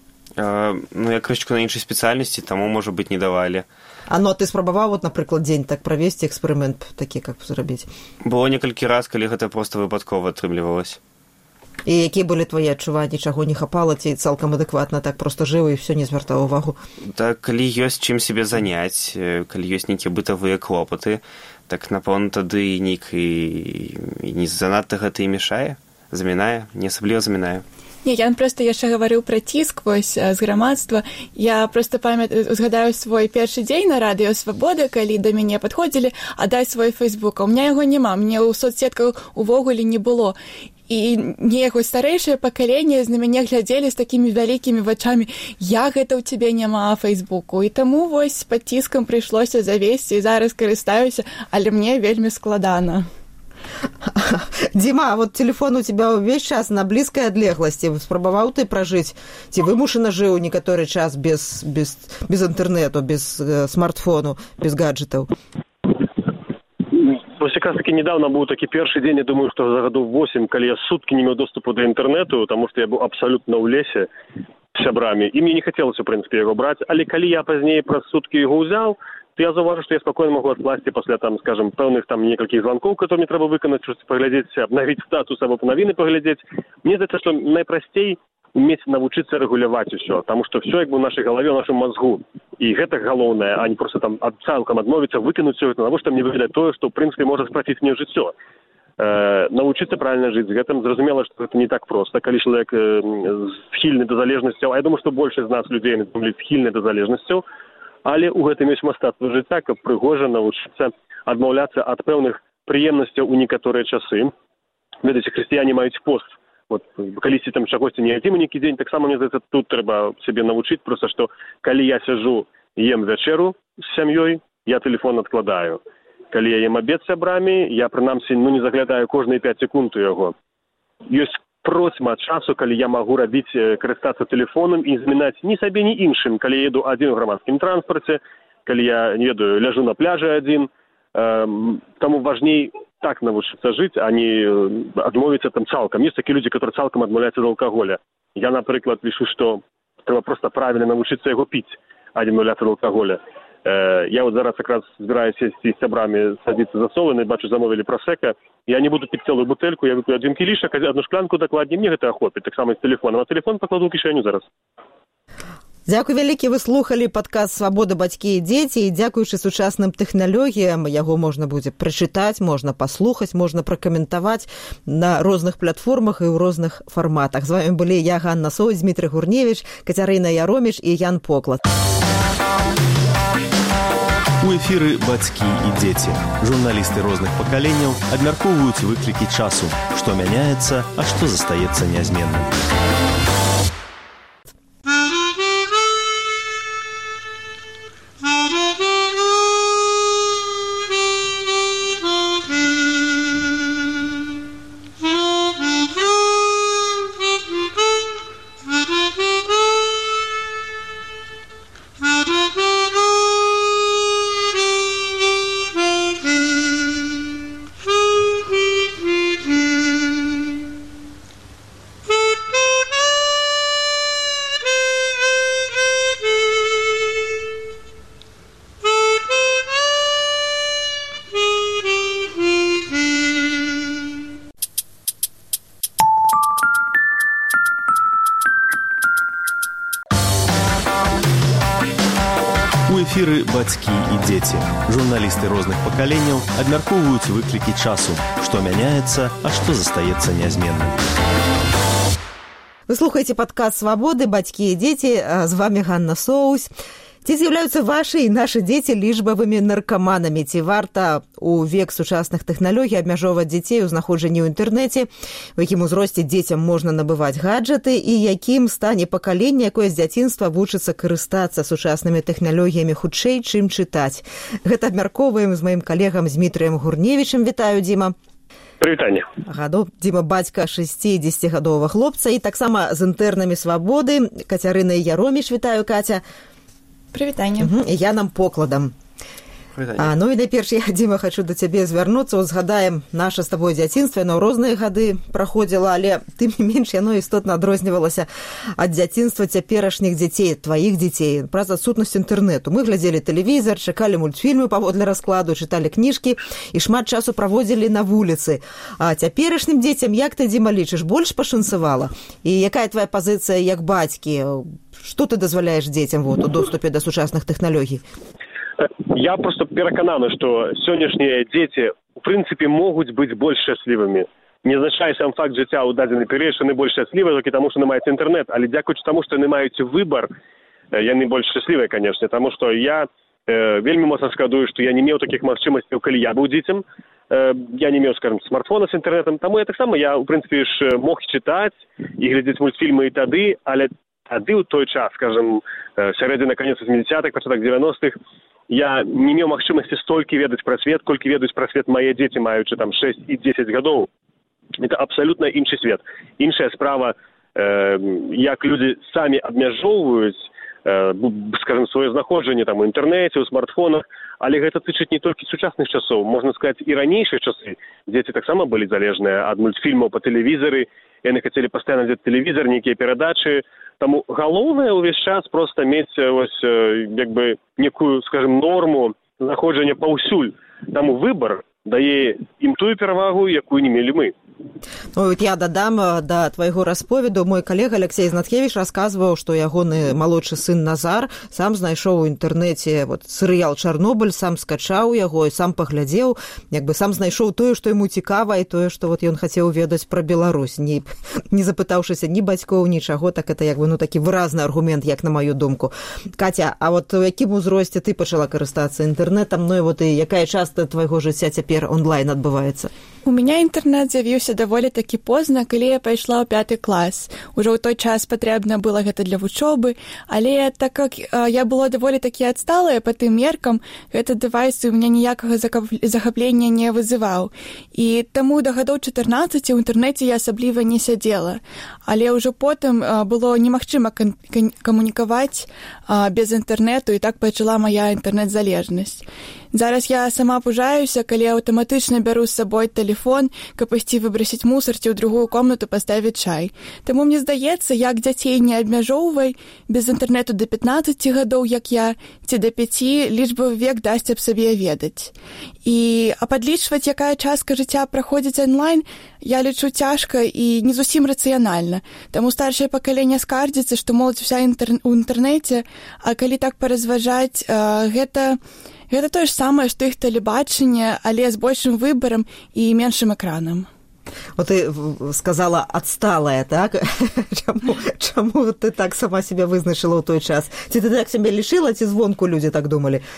А, ну, я крышечку на іншай спецыяльнасці, таму, можа быць, не давалі. А ну, а ты спрабаваў, вот, напрыклад, дзень так правесці эксперымент такі, як зрабіць? Было некалькі раз, калі гэта проста выпадкова атрымлівалася. І якія былі твае адчуванні, чаго не хапала, ці цалкам адэкватна так проста жыў і ўсё не звяртаў увагу? Так, калі ёсць чым сябе заняць, калі ёсць нейкія бытавыя клопаты, так, напэўна, тады нейк і, і не занадта гэта і мешае, замінае, не асабліва замінае. Не, я просто яшчэ гаварыў пра ціск вось з грамадства. Я просто памятаю, узгадаю свой першы дзень на радыё Свабода, калі да мяне падходзілі, а дай свой фэйсбук. У меня яго няма, мне ў соцсетках увогуле не было. І неяк старэйшае пакаленне на мяне глядзелі з такімі вялікімі вачамі, як гэта ў цябе няма фэйсбуку. І таму вось пад ціскам прыйшлося завесці, і зараз карыстаюся, але мне вельмі складана. Дима, а вот телефон у тебя увесь час на блізкай адлегласці. Спрабаваў ты пражыць? Ці вымушана жыў некаторы час без, без, без інтэрнету, без э, смартфону, без гаджетаў? Вось якраз таки недавно быў такі першы дзень, я думаю, што за гадоў восем, калі я суткі не меў доступу да інтэрнету, таму што я быў абсалютна ў лесе з сябрамі, і мне не хацелася, у прынцыпе, яго браць, але калі я пазней праз суткі яго ўзяў, то я заўважу, што я спакойна магу адкласці пасля, там, скажем, пэўных там некалькіх званкоў, которые мне трэба выканаць, што паглядзець, абнавіць статус або навіны паглядзець. Мне здаецца, што найпрасцей уметь навучыцца рэгуляваць усё, таму што ўсё як бы ў нашай галаве, ў нашым мазгу. І гэта галоўнае, а не проста там ад цалкам адмовіцца, выкінуць усё гэта, навошта мне выглядаць тое, што ў прынцыпе можа спраціць мне жыццё. Э, навучыцца правільна жыць з гэтым. Зразумела, што гэта не так проста, калі чалавек э, схільны да залежнасцяў, а я думаю, што большасць з нас людзей схільны да залежнасцяў, але ў гэтым ёсць мастацтва жыцця, каб прыгожа навучыцца адмаўляцца ад пэўных прыемнасцяў у некаторыя часы. Ведаеце, хрысціяне маюць пост. Вот, калісьці там чагосьці не ядзім нейкі дзень, таксама, мне здаецца, тут трэба сябе навучыць, проста, што калі я сяджу, ем вячэру з сям'ёй, я тэлефон адкладаю. Калі я ем абед з сябрамі, я, прынамсі, ну, не заглядаю кожныя пяць секунд у яго. Ёсць процьма часу, калі я магу рабіць, карыстацца тэлефонам і змінаць ні сабе, ні іншым, калі я еду адзін у грамадскім транспарце, калі я, не ведаю, ляжу на пляжы адзін, эм, таму важней так навучыцца жыць, а не адмовіцца там цалкам. Ёсць такія людзі, которые цалкам адмаўляюцца ад алкаголя. Я, напрыклад, лічу, што трэба проста правільна навучыцца яго піць, а не адмаўляцца ад алкаголя. Э, я вот зараз якраз збіраюся сесці з сябрамі, садзіцца за соланы, бачу, замовілі прасека. Я не буду піць цэлую бутэльку, я вып'ю адзін кілішак, адну шклянку дакладней, мне гэта ахопіць, таксама з тэлефонам, а тэлефон пакладу ў кішэню зараз. Дзякуй вялікі, вы слухалі падкаст «Свабода, бацькі і дзеці», і дзякуючы сучасным тэхналогіям яго можна будзе прачытаць, можна паслухаць, можна пракаментаваць на розных платформах і ў розных фарматах. З вамі былі я, Ганна Соваць, Дмітрый Гурневіч, Кацярына Яроміч і Ян Поклад. У эфіры бацькі і дзеці. Журналісты розных пакаленняў абмяркоўваюць выклікі часу, што мяняецца, а што застаецца нязменным. Эфіры бацькі і дзеці. Журналісты розных пакаленняў абмяркоўваюць выклікі часу, што мяняецца, а што застаецца нязменным. Вы слухаеце падкаст «Свабоды. Бацькі і дзеці». З вами Ганна Соусь. Ці з'яўляюцца вашы і нашы дзеці лічбавымі наркаманамі? Ці варта у век сучасных тэхналогій абмяжоўваць дзяцей у знаходжанні ў інтэрнэце? У якім узросце дзецям можна набываць гаджеты? І якім стане пакаленне, якое з дзяцінства вучыцца карыстацца сучаснымі тэхналогіямі хутчэй, чым чытаць? Гэта абмяркоўваем з маім калегам Змітрыем Гурневічым. Вітаю, Дзіма. Прывітанне. Гадоў. Дзіма бацька шасцідзесяцігадовага хлопца і таксама з інтэрнамі «Свабоды». Кацярына Яроміш. Вітаю, Каця. Прывітанне. Угу. Я нам покладам. А, ну і найперш я, Дзіма, хачу да цябе звярнуцца. Узгадаем наша з табой дзяцінства, яно розныя гады праходзіла, але тым не менш яно істотна адрознівалася ад дзяцінства цяперашніх дзяцей, тваіх дзяцей, праз адсутнасць інтэрнэту. Мы глядзелі тэлевізар, чакалі мультфільмы паводле раскладу, чыталі кніжкі і шмат часу праводзілі на вуліцы. А цяперашнім дзецям, як ты, Дзіма, лічыш, больш пашанцавала? І якая твая пазіцыя як бацькі? Што ты дазваляеш дзецям вот, у доступе да сучасных тэхналогій? Я просто перакананы, што сённяшнія дзеці у прынцыпе могуць быць больш шчаслівымі. Не азначае сам факт жыцця ў дадзены перыяд, што яны больш шчаслівыя толькі таму, што яны маюць інтэрнэт, але дзякуючы таму, што яны маюць выбар, яны больш шчаслівыя, канешне, таму што я э, вельмі моцна шкадую, што я не меў такіх магчымасцяў, калі я быў дзіцем. Э, я не меў, скажем, смартфона з інтэрнэтам, таму я таксама я у прынцыпе ж мог чытаць і глядзець мультфільмы і тады, але тады ў той час, скажем, сярэдзіна канец восьмідзесятых, пачатак дзевяностых, я не меў магчымасці столькі ведаць пра свет, колькі ведаюць пра свет мае дзеці, маючы там шэсць і дзесяць гадоў. Это абсалютна іншы свет. Іншая справа, э, як людзі самі абмяжоўваюць, э, скажем, сваё знаходжанне там у інтэрнэце, у смартфонах, але гэта тычыць не толькі сучасных часоў, можна сказаць, і ранейшыя часы. Дзеці таксама былі залежныя ад мультфільмаў па тэлевізары, яны хацелі пастаянна глядзець тэлевізар, нейкія перадачы. Таму галоўнае ўвесь час проста мець ось як бы некую, скажем, норму знаходжання паўсюль. Таму выбар дае ім тую перавагу, якую не мелі мы. Ну, я дадам да твайго расповеду. Мой калега Алексей Знаткевіч расказваў, што ягоны малодшы сын Назар сам знайшоў у інтэрнэце вот, серыял «Чарнобыль», сам скачаў яго і сам паглядзеў, як бы сам знайшоў тое, што яму цікава, і тое, што вот ён хацеў ведаць пра Беларусь, не, не запытаўшыся ні бацькоў, нічаго, так это як бы, ну, такі выразны аргумент, як на маю думку. Катя, а вот у якім узросце ты пачала карыстацца інтэрнэтам, ну і вот і якая частка твайго жыцця цяпер онлайн адбываецца? У меня інтэрнэт з'явіўся даволі такі позна, калі я пайшла ў пяты клас. Ужо ў той час патрэбна было гэта для вучобы, але так як я была даволі такі адсталая па тым меркам, гэты дэвайс у меня ніякага захаплення не вызываў. І таму да гадоў чатырнаццаці ў інтэрнэце я асабліва не сядзела. Але ўжо потым было немагчыма камунікаваць без інтэрнэту, і так пачала мая інтэрнэт-залежнасць. Зараз я сама пужаюся, калі аўтаматычна бяру з сабой тэлефон, каб ісці выбрасіць мусор ці ў другую комнату паставіць чай. Таму мне здаецца, як дзяцей не абмяжоўвай, без інтэрнэту да пятнаццаці гадоў, як я, ці да пяці, лічбавы век дасць аб сабе ведаць. І а падлічваць, якая частка жыцця праходзіць онлайн, я лічу цяжка і не зусім рацыянальна. Таму старшае пакаленне скардзіцца, што моладзь уся інтэр... у інтэрнэце, а калі так паразважаць, гэта... Гэта тое ж самае, што іх тэлебачанне, але з большым выбарам і меншым экранам. Вот ты сказала «адсталая», так? чаму, чаму ты так сама себя вызначила ў той час? Ці ты так себе лишила, ці звонку людзі так думалі?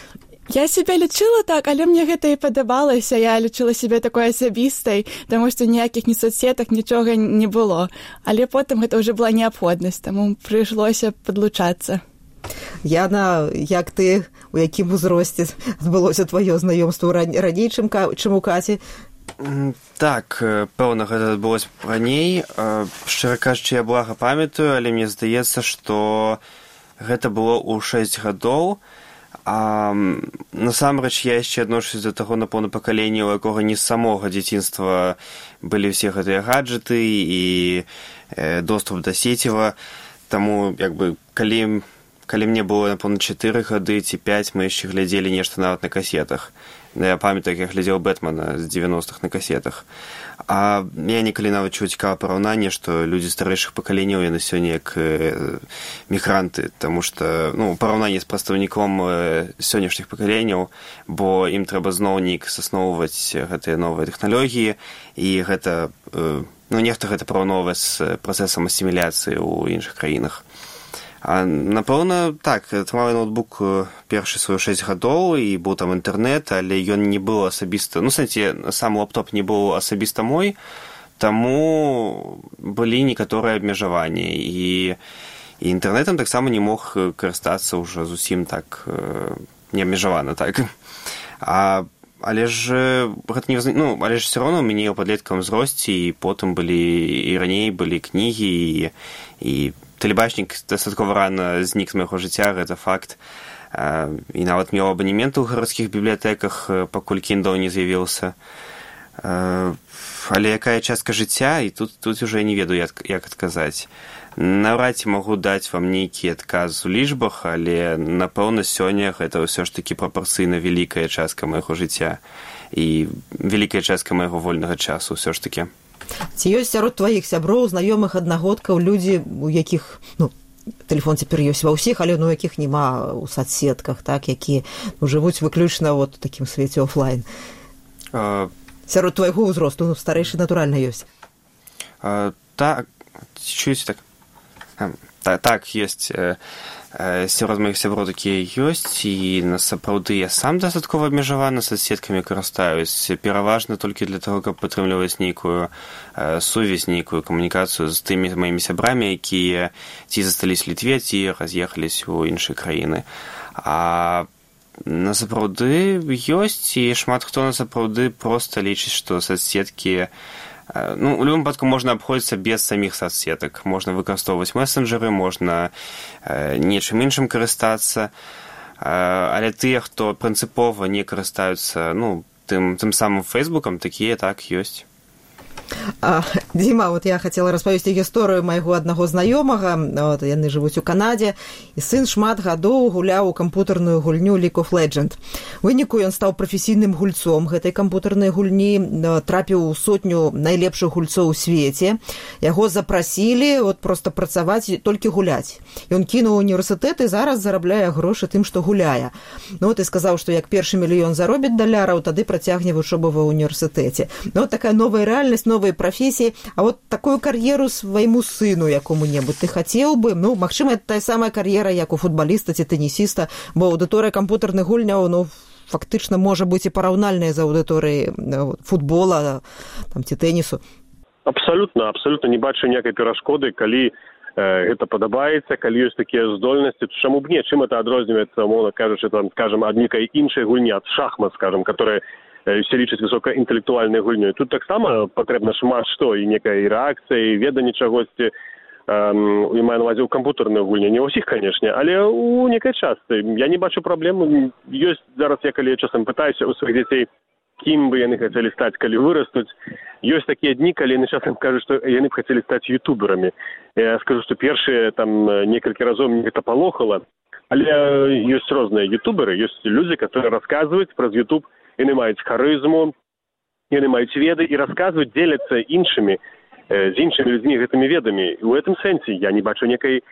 Я себя лічыла так, але мне гэта і падабалася. Я лічыла сябе такой асабістай, таму што ніякіх ні соцсетак, нічога не было. Але потым гэта ўжо была неабходнасць, таму прыйшлося падлучацца. Яна, як ты, у якім узросце адбылося тваё знаёмства раней, чым, чым у Каці? Так, пэўна, гэта адбылося раней. Шчыра кажучы, я блага памятаю, але мне здаецца, што гэта было ў шэсць гадоў. А насамрэч я яшчэ адношусь да таго, напэўна, пакалення, у якога не з самога дзяцінства былі ўсе гэтыя гаджеты і доступ да сеціва. Таму, як бы, калі, калі мне было, напэўна, чатыры гады ці пяць, мы яшчэ глядзелі нешта нават на касетах. Я памятаю, як я глядзеў Бэтмена з дзевяностых на касетах. А я некалі нават чуў цікавае параўнанне, што людзі старэйшых пакаленняў, яны сёння як э, мігранты, таму што, ну, параўнанне з прадстаўніком э, сённяшніх пакаленняў, бо ім трэба зноў неяк засноўваць гэтыя новыя тэхналогіі, і гэта, э, ну, нехта гэта параўноўвае з працэсам асіміляцыі ў іншых краінах. А, напэўна, так, атрымаў ноутбук першы свой шэсць гадоў, і быў там інтэрнэт, але ён не быў асабіста, ну, в сэнсе, сам лаптоп не быў асабіста мой, таму былі некаторыя абмежаванні, і, і інтэрнэтам таксама не мог карыстацца ўжо зусім так неабмежавана, так. А, але ж гэта не, ну, але ж все роўно ў мяне ў падлеткавым узросце, і потым былі, і раней былі кнігі, і, і тэлебачнік дастаткова рана знік з майго жыцця, гэта факт. І нават меў абанемент у гарадскіх бібліятэках, пакуль Kindle не з'явіўся. Але якая частка жыцця, і тут, тут уже не ведаю, як, як адказаць. Наўрад ці магу даць вам нейкі адказ у лічбах, але, напэўна, сёння гэта ўсё ж такі прапарцыйна вялікая частка майго жыцця і вялікая частка майго вольнага часу ўсё ж такі. Ці ёсць сярод тваіх сяброў, знаёмых, аднагодкаў людзі, у якіх, ну, тэлефон цяпер ёсць ва ўсіх, але ну, якіх няма ў соцсетках, так, якія ну, жывуць выключна вот, у такім свеце офлайн? А... Сярод твайго ўзросту, ну, старэйшы, натуральна, ёсць. А, так, чуеце, так? А, так, так, ёсць. Сярод маіх сяброў такія ёсць, і насапраўды я сам дастаткова абмежаваны соцсеткамі карыстаюсь, пераважна толькі для таго, каб падтрымліваць нейкую сувязь, нейкую камунікацыю з тымі маімі сябрамі, якія ці засталіся ў Літве, ці раз'ехаліся ў іншыя краіны. А насапраўды ёсць, і шмат хто насапраўды проста лічыць, што соцсеткі, ну, у любым выпадку можна абходзіцца без саміх соцсетак. Можна выкарыстоўваць месенджеры, можна э, нечым іншым карыстацца, э, але тыя, хто прынцыпова не карыстаюцца, ну, тым, тым самым Фейсбукам, такія так ёсць. А, Дзіма, вот я хацела распавесці гісторыю майго аднаго знаёмага, вот, яны жывуць у Канадзе, і сын шмат гадоў гуляў у кампутарную гульню League of Legends. У выніку ён стаў прафесійным гульцом гэтай кампутарнай гульні, трапіў у сотню найлепшых гульцоў у свеце. Яго запрасілі вот, проста працаваць, толькі гуляць. Ён кінуў універсітэт і зараз зарабляе грошы тым, што гуляе. Ну, вот і сказаў, што як першы мільён заробіць даляраў, тады працягне вучобу ва універсітэце. Ну, вот такая новая рэальнасць, новые профессии, а вот такую кар'еру свайму сыну якому-небудзь ты хацеў бы, ну, магчыма, это тая самая кар'ера, як у футбаліста ці тэнісіста, бо аўдыторыя кампутарных гульняў, ну, фактычна можа быць і параўнальная з аўдыторыяй футбола там, ці тэнісу. Абсалютна, абсалютна не бачу ніякай перашкоды, калі гэта падабаецца, калі ёсць такія здольнасці, чаму б не, чым это адрозніваецца, умоўна кажучы, там, скажем, ад нейкай іншай гульні, ад шахмат, скажем, которая все лічаць высокаінтэлектуальнай гульнёй. Тут таксама патрэбна шмат што, і некая рэакцыя, і веданне чагосьці, і маю на ўвазе ў кампутарнай гульні. Не ўсіх, канешне, але ў некай частцы. Я не бачу праблем. Ёсць зараз, я калі часам пытаюся у сваіх дзяцей, кім бы яны хацелі стаць, калі вырастуць. Ёсць такія дні, калі яны часам кажуць, што яны б хацелі стаць ютуберамі. Я скажу, што першыя там некалькі разоў мне гэта палохала, але ёсць розныя ютуберы, ёсць людзі, которые расказваюць праз ютуб, яны маюць харызму, яны маюць веды і расказваюць, дзеляцца іншымі, з іншымі людзьмі гэтымі ведамі. І ў гэтым сэнсе я не бачу некай,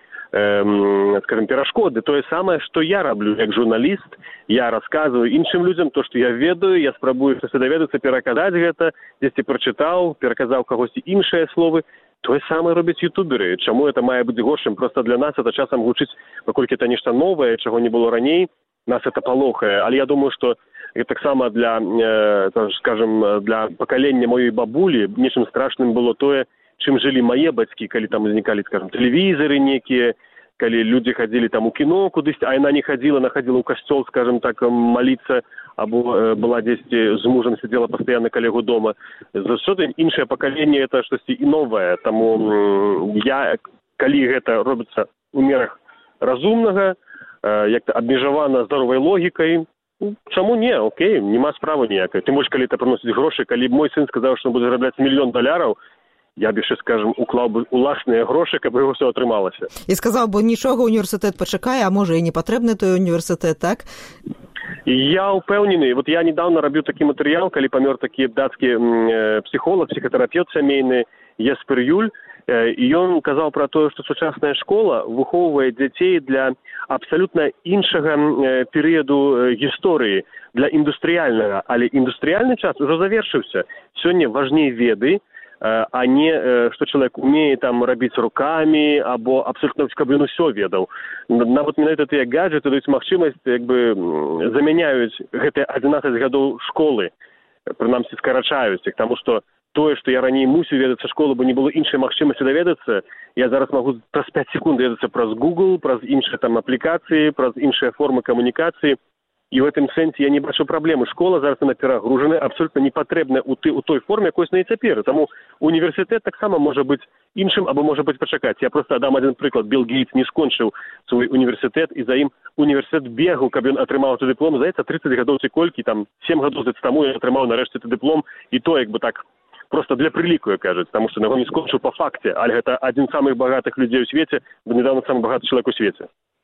эм, скажем, перашкоды. Тое самае, што я раблю як журналіст, я расказваю іншым людзям то, што я ведаю, я спрабую штосьці даведацца, пераказаць гэта, дзесьці прачытаў, пераказаў кагосьці іншыя словы. Тое самае робяць ютуберы. Чаму это мае быць горшым? Проста для нас это часам гучыць, паколькі это нешта новае, чаго не было раней. нас это палохае, але я думаю, што таксама для, скажем, для пакалення маёй бабулі нечым страшным было тое, чым жылі мае бацькі, калі там узнікалі, скажем, тэлевізары некія, калі людзі хадзілі там у кіно кудысь, а яна не хадзіла, она хадзіла ў касцёл, скажем так, маліцца, або была дзесьці з мужам сидзела пастаянна каля яго дома. Заўсёды іншае пакаленне это штосьці і новае, таму я, калі гэта робіцца ў мерах разумнага, як-то абмежавана здаровай логікай, чаму не, окей, нема справы ніякай. Тым больш, калі это прыносіць грошы, калі мой сын сказаў, што он будзе зарабляць мільён даляраў, я б яшчэ, скажем, уклаў бы уласныя грошы, каб яго ўсё атрымалася. І сказаў бы, нічога, універсітэт пачакае, а можа і не патрэбны той універсітэт, так? Я упэўнены, вот я недавно рабіў такі матэрыял, калі памёр такі дацкі э, псіхолог, псіхатэрапевт сямейны Еспер Юль, э, і ён казаў пра тое, што сучасная школа выхоўвае дзяцей для абсалютна іншага э, перыяду э, гісторыі, для індустрыяльнага, але індустрыяльны час ужо завершыўся. Сёння важней веды, а не, што чалавек умее там рабіць рукамі, або абсолютно, каб ён усё ведаў. Нават менавіта тыя гаджеты даюць магчымасць, як бы замяняюць гэтыя адзінаццаць гадоў школы, прынамсі скарачаюць іх, таму што тое, што я раней мусіў ведацца школу, бо не было іншай магчымасці даведацца, я зараз магу праз пяць секунд ведацца праз Google, праз іншыя там аплікацыі, праз іншыя формы камунікацыі. І в гэтым сэнсе я не бачу праблемы. Школа зараз она перагружана, абсолютно не патрэбна ў, ты, ў той форме, якой на і цяпер. Таму універсітэт таксама можа быць іншым, або можа быць пачакаць. Я проста дам адзін прыклад. Білл Гейтс не скончыў свой універсітэт, і за ім універсітэт бегаў, каб ён атрымаў той дыплом. Здаецца, трыццаць гадоў ці колькі, там сем гадоў таму я атрымаў нарэшце той дыплом, і то як бы так просто для прыліку, як кажуць, таму што яго не скончыў па факце, але гэта адзін з самых багатых людзей у свеце, бо недавно самы багаты чалавек у свеце.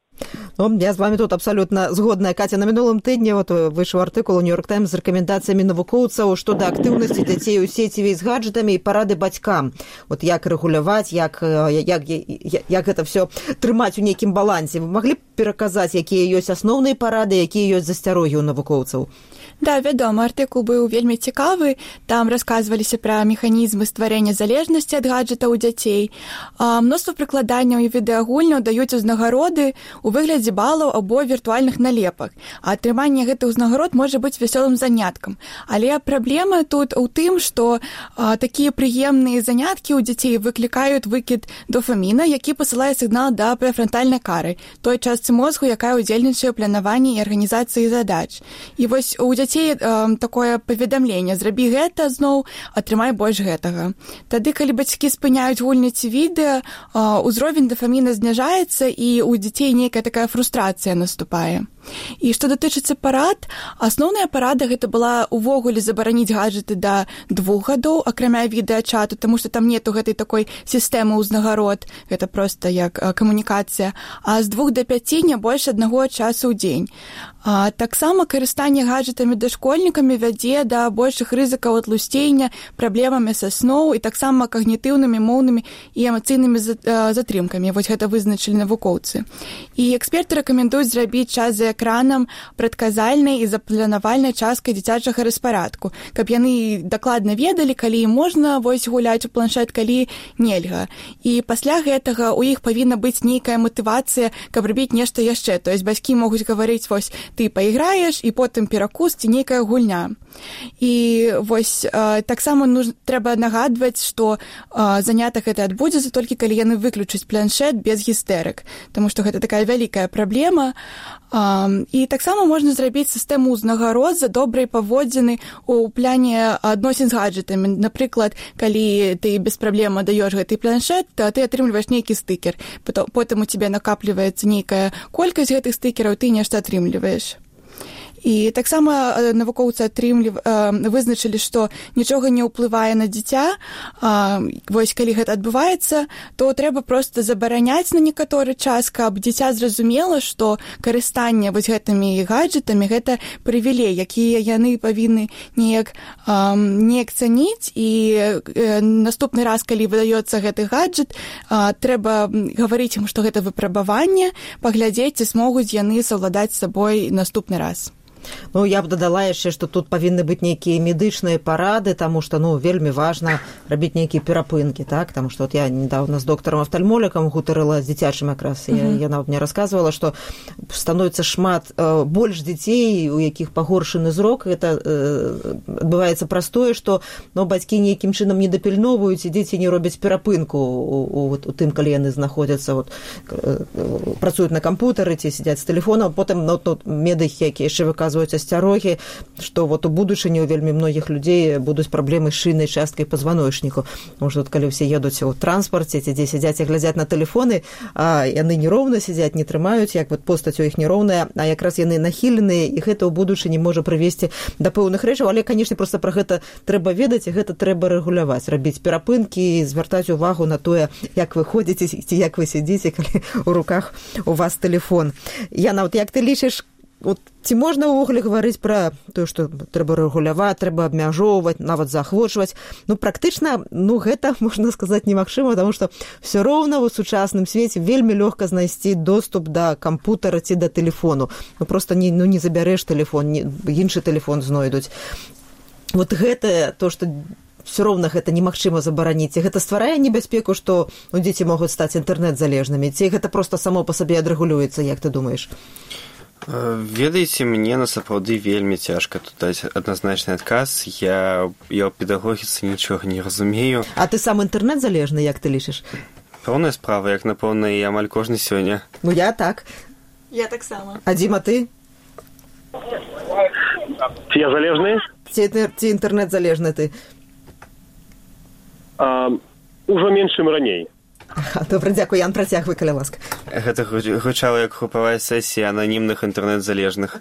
Ну, я з вами тут абсолютно згодная. Катя, на мінулым тыдні вот, выйшаў артыкул у Нью-Йорк Таймс з рэкамендацыямі навукоўцаў што да актыўнасці дзяцей у сеціве з гаджетамі і парады бацькам. Вот як рэгуляваць, як, як, як, як гэта все трымаць у нейкім балансе. Вы маглі б пераказаць, якія ёсць асноўныя парады, якія ёсць засцярогі ў навукоўцаў? Да, вядома, артыкул быў вельмі цікавы. Там расказваліся пра механізмы стварэння залежнасці ад гаджетаў у дзяцей. А, мноства прыкладанняў і відэагульняў даюць узнагароды у выглядзе балаў або віртуальных налепак. А атрыманне гэтых узнагарод можа быць вясёлым заняткам. Але праблема тут у тым, што а, такія прыемныя заняткі ў дзяцей выклікаюць выкід дофаміна, які пасылае сігнал да прэфрантальнай кары, той частцы мозгу, якая ўдзельнічае ў планаванні і арганізацыі задач. І вось у дзяцей э, такое паведамленне: зрабі гэта, зноў атрымай больш гэтага. Тады, калі бацькі спыняюць гульні ці відэа, э, узровень дофаміна зніжаецца, і у дзяцей нейкая такая фрустрацыя наступае. І што датычыцца парад, асноўная парада гэта была увогуле забараніць гаджеты да двух гадоў, акрамя відэачату, таму што там нету гэтай такой сістэмы ўзнагарод, гэта проста як а, камунікацыя, а з двух да пяці не больш аднаго часу ў дзень. А, таксама карыстанне гаджетамі дашкольнікамі вядзе да большых рызыкаў атлусцення, праблемамі са сноў і таксама кагнітыўнымі, моўнымі і эмацыйнымі затрымкамі. Вось гэта вызначылі навукоўцы. І эксперты рэкамендуюць зрабіць час за экранам прадказальнай і запланавальнай часткай дзіцячага распарадку, каб яны дакладна ведалі, калі можна вось гуляць у планшет, калі нельга. І пасля гэтага у іх павінна быць нейкая матывацыя, каб рабіць нешта яшчэ. То есть бацькі могуць гаварыць: вось ты пайграеш, і потым перакус ці нейкая гульня. І вось э, таксама нуж... трэба нагадваць, што э, занятак гэта адбудзецца толькі калі яны выключаць планшет без гістэрык, таму што гэта такая вялікая праблема. Э, і таксама можна зрабіць сістэму ўзнагарод за добрыя паводзіны ў пляне адносін з гаджетамі. Напрыклад, калі ты без праблем даёш гэты планшет, то ты атрымліваеш нейкі стыкер, потым у цябе накапліваецца нейкая колькасць гэтых стыкераў, ты нешта атрымліваеш. І таксама навукоўцы атрымлів, вызначылі, што нічога не ўплывае на дзіця. Вось калі гэта адбываецца, то трэба проста забараняць на некаторы час, каб дзіця зразумела, што карыстанне вось гэтымі гаджетамі гэта прывілей, якія яны павінны неяк, неяк цаніць. І наступны раз, калі выдаецца гэты гаджет, трэба гаварыць ім, што гэта выпрабаванне, паглядзець, ці змогуць яны саўладаць з сабой наступны раз. Ну, я б дадала яшчэ, што тут павінны быць нейкія медычныя парады, таму што, ну, вельмі важна рабіць нейкія перапынкі, так? Таму што вот я недавно з доктарам-афтальмолікам гутарыла з дзіцячым якраз. Я, uh-huh. яна мне расказвала, што становіцца шмат э, больш дзяцей, у якіх пагоршаны зрок. Гэта э, адбываецца праз тое, што ну, бацькі нейкім чынам не дапільноўваюць, і дзеці не робяць перапынку у, у, у тым, калі яны знаходзяцца, вот, э, працуюць на кампутары ці сядзяць з тэлефонам. Потым ну, ну, медыкі, якія яшчэ выказваюць асцярогі, што вот у будучыні у вельмі многіх людзей будуць праблемы з шыйнай часткай пазваночніку. Может, вот, калі ўсе едуць у транспарце, ці дзе сядзяць і глядзяць на тэлефоны, а яны нероўна сядзяць, не трымаюць, як вот постаць у іх нероўная, а якраз яны нахіленыя, і гэта ў будучыні можа прывесці да пэўных рэчаў, але, канешне, проста пра гэта трэба ведаць, і гэта трэба рэгуляваць, рабіць перапынкі, звяртаць увагу на тое, як вы ходзіце, ці як вы сядзіце, калі у руках у вас тэлефон. Яна, вот як ты лічыш, вот, ці можна ўвогуле гаварыць пра тое, што трэба рэгуляваць, трэба абмяжоўваць, нават заахвочваць? Ну, практычна, ну, гэта, можна сказаць, немагчыма, таму што ўсё роўна ў сучасным свеце вельмі лёгка знайсці доступ да кампутара ці да тэлефону. Ну, проста не, ну, не забярэш тэлефон, не, іншы тэлефон знойдуць. Вот гэта то, што все роўна гэта немагчыма забараніць. І гэта стварае небяспеку, што ну, дзеці могуць стаць інтэрнэт-залежнымі. Ці гэта проста само па сабе адрэгулюецца, як ты думаеш? Ведаеце, мне насапраўды вельмі цяжка тут даць адназначны адказ. Я, я ў педагогіцы нічога не разумею. А ты сам інтэрнэт-залежны, як ты лічыш? Пэўная справа, як, напэўна, і амаль кожны сёння. Ну, я так. Я таксама. А, Дзіма, ты? Ці я залежны? Ці, ці інтэрнэт-залежны ты? А, ужо менш, чым раней. Добра, дзякуй, Ян, працягвай, каля ласка. Гэта гучала як групавая сесія ананімных інтэрнэт-залежных.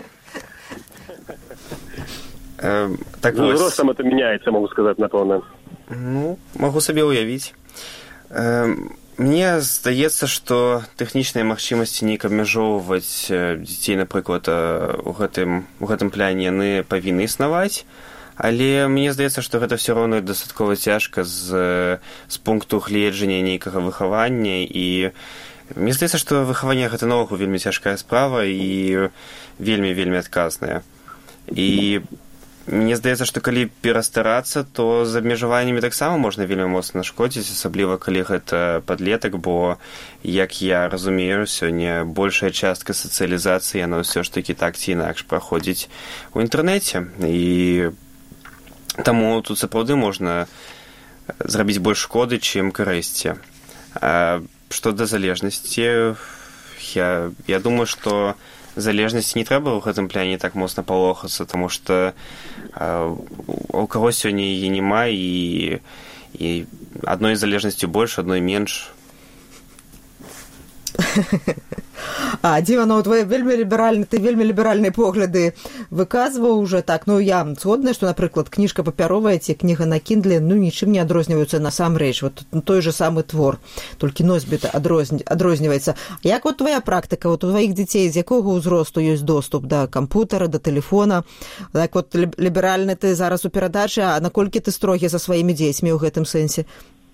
Э, так ну, з ростам это мяняецца, могу сказаць, напэўна. Ну, магу сабе ўявіць. Э, мне здаецца, што тэхнічныя магчымасці неяк абмяжоўваць дзяцей, напрыклад, у гэтым, у гэтым пляне яны павінны існаваць. Але мне здаецца, што гэта ўсё роўна дастаткова цяжка з, з пункту гледжання нейкага выхавання, і мне здаецца, што выхаванне гэта наогул вельмі цяжкая справа і вельмі-вельмі адказная. І мне здаецца, што калі перастарацца, то з абмежаваннямі таксама можна вельмі моцна нашкодзіць, асабліва калі гэта падлетак, бо, як я разумею, сёння большая частка сацыялізацыі, яна ўсё ж такі так ці інакш праходзіць у інтэрнэце, і таму тут сапраўды можна зрабіць больш шкоды, чым карысці. А што да залежнасці, я, я думаю, што залежнасці не трэба ў гэтым пляне так моцна палохацца, таму што а, у каго сёння яе няма, і, і адной залежнасці больш, адной менш. А, Дзіма, ну, твои вельмі ліберальны, ты вельмі ліберальныя погляды выказваў уже так. Ну, я згодная, што, напрыклад, кніжка папяровая ці кніга на Kindle, ну, нічым не адрозніваюцца насамрэч. Вот той же самы твор, толькі носьбіт адрозні, адрозніваецца. Як вот твоя практыка, вот у твоих дзяцей з якога ўзросту ёсць доступ да кампутара, да тэлефона? Так вот, ліберальны ты зараз у перадачы, а наколькі ты строгі за сваімі дзецьмі ў гэтым сэнсе?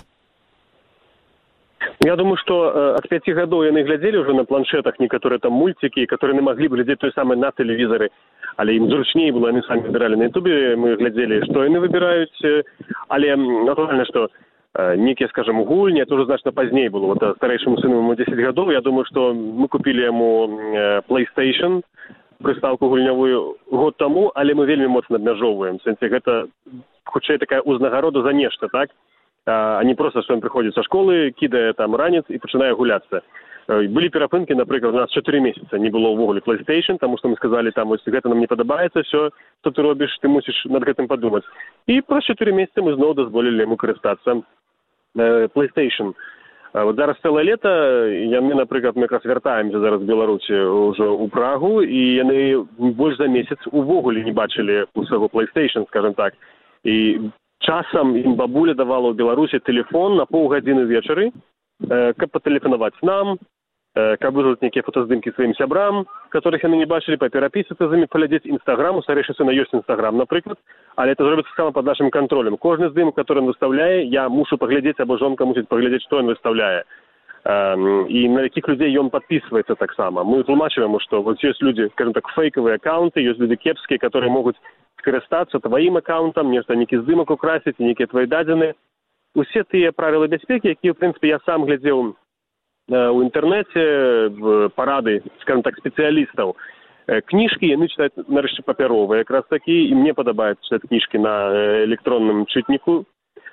Я думаю, что э, от пяти годов яны глядели уже на планшетах некоторые там мультики, которые не могли бы глядеть той самой на телевизоры, але им зручнее было, они сами выбирали на ютубе, мы глядели, что они выбирают, э, але натурально, что э, некие, скажем, гульни, это уже значно позднее было, вот старейшему сыну ему десять годов, я думаю, что мы купили ему э, PlayStation, приставку гульнявую год тому, але мы вельмі моцна абмяжоўваем, в сэнсе, гэта хутчэй такая узнагарода за нешта, так? А не просто, что он приходит со школы, кидае там ранец и начинает гуляться. Были перапынки, например, у нас четыре месяца не было увогуле PlayStation, потому что мы сказали, там, если это нам не подобается, все, что ты робишь, ты мусишь над этим подумать. И про четыре месяца мы снова дозволили ему користаться э, PlayStation. А вот зараз цэлае лето, яны, например, мы как раз вяртаемся зараз в Беларусі уже у Прагу, и яны больше за месяц увогуле не бачили у своего PlayStation, скажем так. И часам ім бабуля давала ў Беларусі тэлефон на паўгадзіны вечары, э, каб патэлефанаваць нам, э, каб вызваць нейкія фотаздымкі сваім сябрам, которых яны не бачылі, паперапісацца з імі, паглядзець Інстаграм. У старэйшай сына ёсць Інстаграм, напрыклад, але это зробіцца таксама пад нашым кантролем. Кожны здымак, который ён выставляе, я мушу паглядзець, або жонка мусіць паглядзець, што ён выставляе. і на якіх людзей ён падпісваецца таксама. Мы тлумачым яму, што вот ёсць людзі, скажем так, фейкавыя аккаунты, ёсць людзі кепскія, которые могуць скарыстацца тваім аккаунтам, нешта нейкі здымак украсіць, нейкія твои дадзеныя. Усе тыя правілы бяспекі, якія, в прынцыпе, я сам глядзеў у інтэрнэце, парады, скажем так, спецыялістаў. Кніжкі яны чытаюць нарэшце папяровыя, якраз такі, і мне падабаецца чытаць кніжкі на электронным чытніку.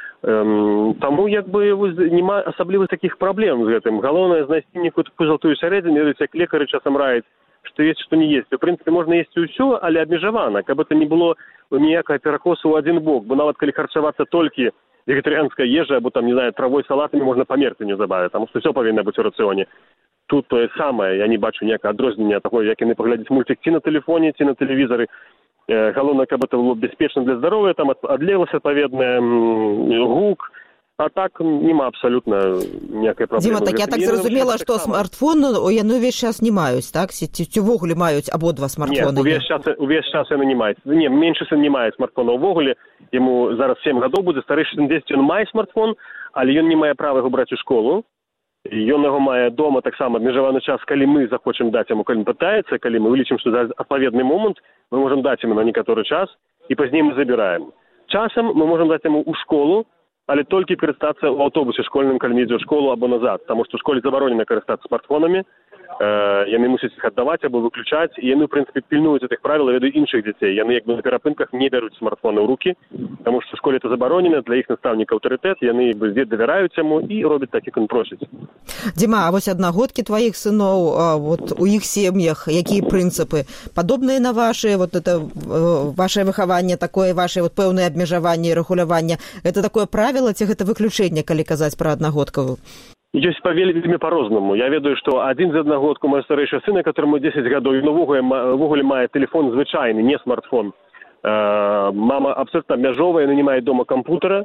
Таму як бы няма асаблівых такіх праблем з гэтым. Галоўнае знайсці нейкую такую золотую сярэдзіну, ведаеце, як лекары часам раяць, што есць, што не есць. У прынцыпе, можна есці ўсё, але абмежавана, каб это не было ніякага перакосу ў адзін бок, бо нават калі харчавацца толькі вегетарыянская ежа, або там, не знаю, травой, салатамі, можна памерці неўзабаве, таму што ўсё павінна быць у рацыёне. Тут тое самае, я не бачу ніякага адрознення такое, як яны паглядзяць мультик ці на тэлефоне, ці на тэлевізары. Галоўнае, каб это было бяспечна для здароўя, там адлегласць адпаведная, гук, а так няма абсалютна ніякай праблемы. Дзіма, так я так зразумела, што смартфон яны ўвесь час не маюць, так? Ці ўвогуле маюць абодва смартфоны? Не, увесь час, увесь час яны не маюць. Не, меншы сын не мае смартфона ўвогуле, яму зараз сем гадоў будзе, старэйшы сын дзесяць, ён мае смартфон, але ён не мае права яго браць у школу. Ён яго мае дома таксама абмежаваны час, калі мы захочам даць яму, калі пытаецца, калі мы вылічым, што за адпаведны момант мы можам даць яму на некаторы час, і пазней мы забіраем. Часам мы можам даць яму ў школу, але толькі карыстацца ў аўтобусе школьным, калі ідзе ў школу або назад, таму што ў школе забаронена карыстацца смартфонамі, яны мусяць іх аддаваць або выключаць, і яны, ў прынцыпе, пільнуюць гэтых правіл, ведаюць іншых дзяцей. Яны як бы на перапынках не бяруць смартфоны ў рукі, таму што ў школе это забаронена, для іх настаўніка аўтарытэт, яны як бы давяраюць яму і робяць так, як ён просіць. Дзіма, а вось аднагодкі тваіх сыноў, вот у іх сем'ях, якія прынцыпы? Падобныя на вашыя, вот это ваше выхаванне, такое ваше вот пэўнае абмежаванне і рэгуляванне, это такое правіла ці гэта выключэнне, калі казаць пра аднагодкавую? Ёсць вельмі па-рознаму. Я ведаю, што адзін з аднагодку мой старэйшы сына, которому дзесяць гадоў, ён увогуле мае тэлефон звычайны, не смартфон. Мама абсолютно абмяжовая, яна не мае дома кампутара.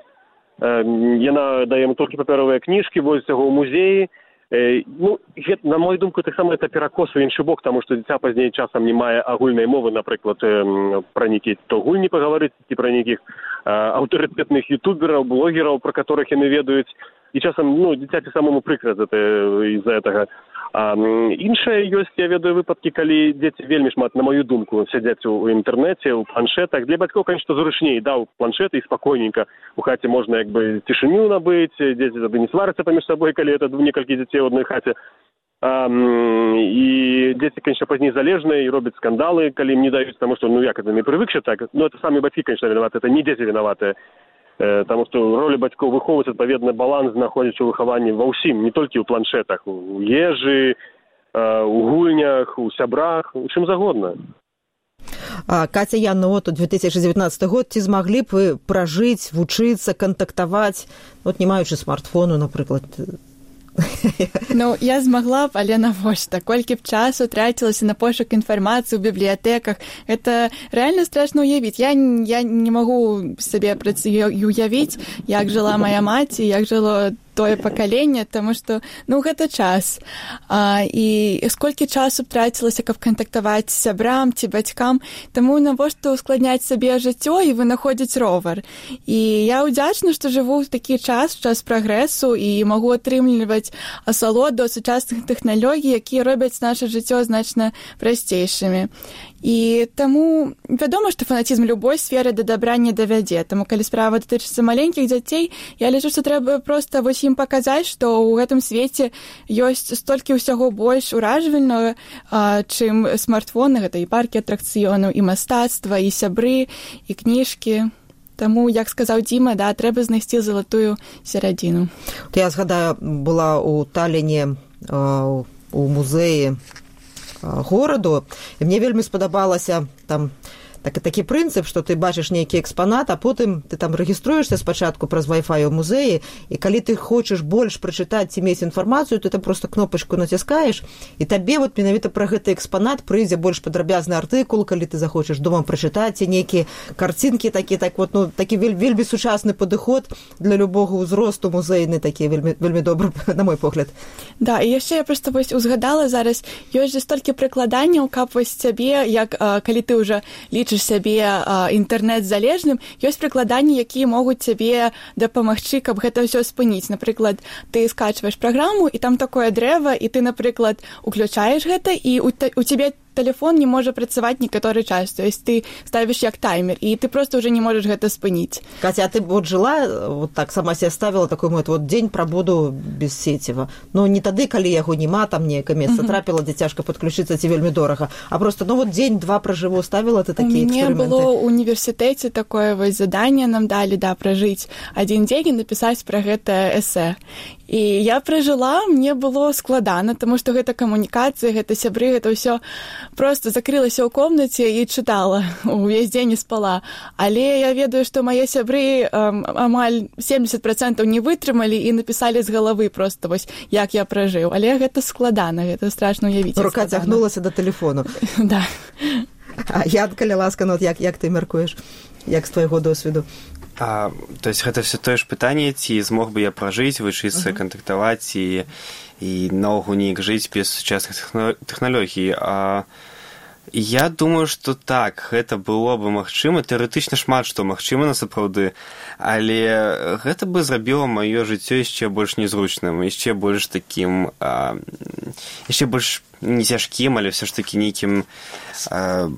Яна дае яму толькі папяровыя кніжкі, возіць яго ў музеі. Ну, на мою думку, таксама это перакос у іншы бок, таму што дзіця пазней часам не мае агульнай мовы, напрыклад, пра нейкія то гульні пагаварыць, ці пра нейкіх аўтарытэтных ютубераў, блогераў, пра которых яны ведаюць. І часам, ну, дзіцяці самому прыкра з-за гэтага. А іншае ёсць, я ведаю выпадкі, калі дзеці вельмі шмат, на мою думку, сядзяць у інтэрнэце, у планшетах. Для бацькоў, конечно, зручней, даў планшет і спакойненька. У хаце можна, як бы, цішыню набыць, дзеці тады не сварыцца паміж сабой, калі это некалькі дзяцей у адной хаце. А, і дзеці, конечно, пазней залежныя і робяць скандалы, калі ім не даюць, таму што, ну, як это, не прывыкшы так. Ну, это самі бацькі, конечно, вінаваты, это не дзеці вінаватыя. Таму што роля бацькоў выхоўваць адпаведны баланс, знаходзіць у выхаванні ва ўсім, не толькі ў планшетах, у ежы, у гульнях, у сябрах, у чым загодна. А, Катя, Яна, вот две тысячи девятнадцатый год, ці змаглі б вы пражыць, вучыцца, кантактаваць, вот не маючы смартфону, напрыклад? Ну, я змагла б, але навошта? Колькі б часу трацілася на пошук інфармацыі ў бібліятэках. Это рэальна страшна ўявіць. Я, я не магу сабе уявіць, як жыла моя маці, як жыло тое пакаленне, таму што, ну, гэта час. А, і сколькі часу трацілася, каб кантактаваць з сябрам ці бацькам, таму навошта ускладняць сабе жыццё і вынаходзіць ровар. І я ўдзячна, што жыву ў такі час, час прагрэсу, і магу атрымліваць асалоду сучасных тэхналогій, якія робяць наша жыццё значна прасцейшымі. І таму вядома, што фанатізм любой сферы да дабра не давядзе. Таму, калі справа датычыцца маленькіх дзяцей, я лічу, што трэба проста вось ім паказаць, што ў гэтым свеце ёсць столькі ўсяго больш уражвальнага, чым смартфоны, гэта і паркі атракцыёнаў, і мастацтва, і сябры, і кніжкі. Таму, як сказаў Дзіма, да, трэба знайсці залатую сярэдзіну. Я згадаю, была ў Таліне у музеі гораду, і мне вельмі спадабалася там так, такі прынцып, што ты бачыш нейкі экспанат, а потым ты там рэгіструешся спачатку праз Wi-Fi у музеі, і калі ты хочаш больш прачытаць ці мець інфармацыю, ты там просто кнопачку націскаеш, і табе вот менавіта пра гэты экспанат прыйдзе больш падрабязны артыкул, калі ты захочаш дома прачытаць, ці нейкія карцінкі такі, так вот, ну, такі вель, вельмі сучасны падыход для любога ўзросту музейны, такі вельмі, вельмі добры, на мой погляд. Да, і яшчэ я проста вось узгадала зараз, ёсць жа столькі прыкладанняў, каб вось цябе, як а, калі ты ўжо лічыш лічыш сябе інтэрнэт-залежным, ёсць прыкладанні, якія могуць цябе дапамагчы, каб гэта ўсё спыніць. Напрыклад, ты скачваеш праграму, і там такое дрэва, і ты, напрыклад, уключаеш гэта, і у цябе телефон не може працаваць некаторы час. То есть ты ставіш як таймер, і ты просто уже не можаш гэта спыніць. Катя, а ты вот жила, вот так сама себе ставила такой вот, вот день пробуду без сеціва. Ну, не тады, калі яго нема, там некае месца uh-huh. трапіла, дзе цяжка падключыцца, ці вельмі дорага, а просто, ну, вот дзень-два пражыву, ставіла ты такія эксперыменты? У мяне было ў універсітэце такое вось заданне нам далі, да, пражыць адзін дзень і напісаць пра гэта эсэ. І я пражыла, мне было складана, таму што гэта камунікацыя, гэта сябры, гэта ўсё просто закрылася ў комнаце і чытала, увесь дзень і спала. Але я ведаю, што мае сябры эм, амаль семьдесят процентов не вытрымалі і напісалі з галавы просто вось, як я пражыў. Але гэта складана, гэта страшна уявіць. Рука цягнулася да тэлефону. Да. А я, калі ласка, ну, як, як ты мяркуеш? Як з твайго досведу? А, то есть гэта все тое ж пытанне, ці змог бы я пражыць, вучыцца, uh-huh. кантактаваць і, і наогул неяк жыць без сучасных тэхналогій. А я думаю, што так, гэта было бы магчыма, тэарэтычна шмат што магчыма насапраўды, але гэта бы зрабіла маё жыццё яшчэ больш незручным, яшчэ больш такім, а, яшчэ больш не цяжкім, але ўсё ж такі нейкім а,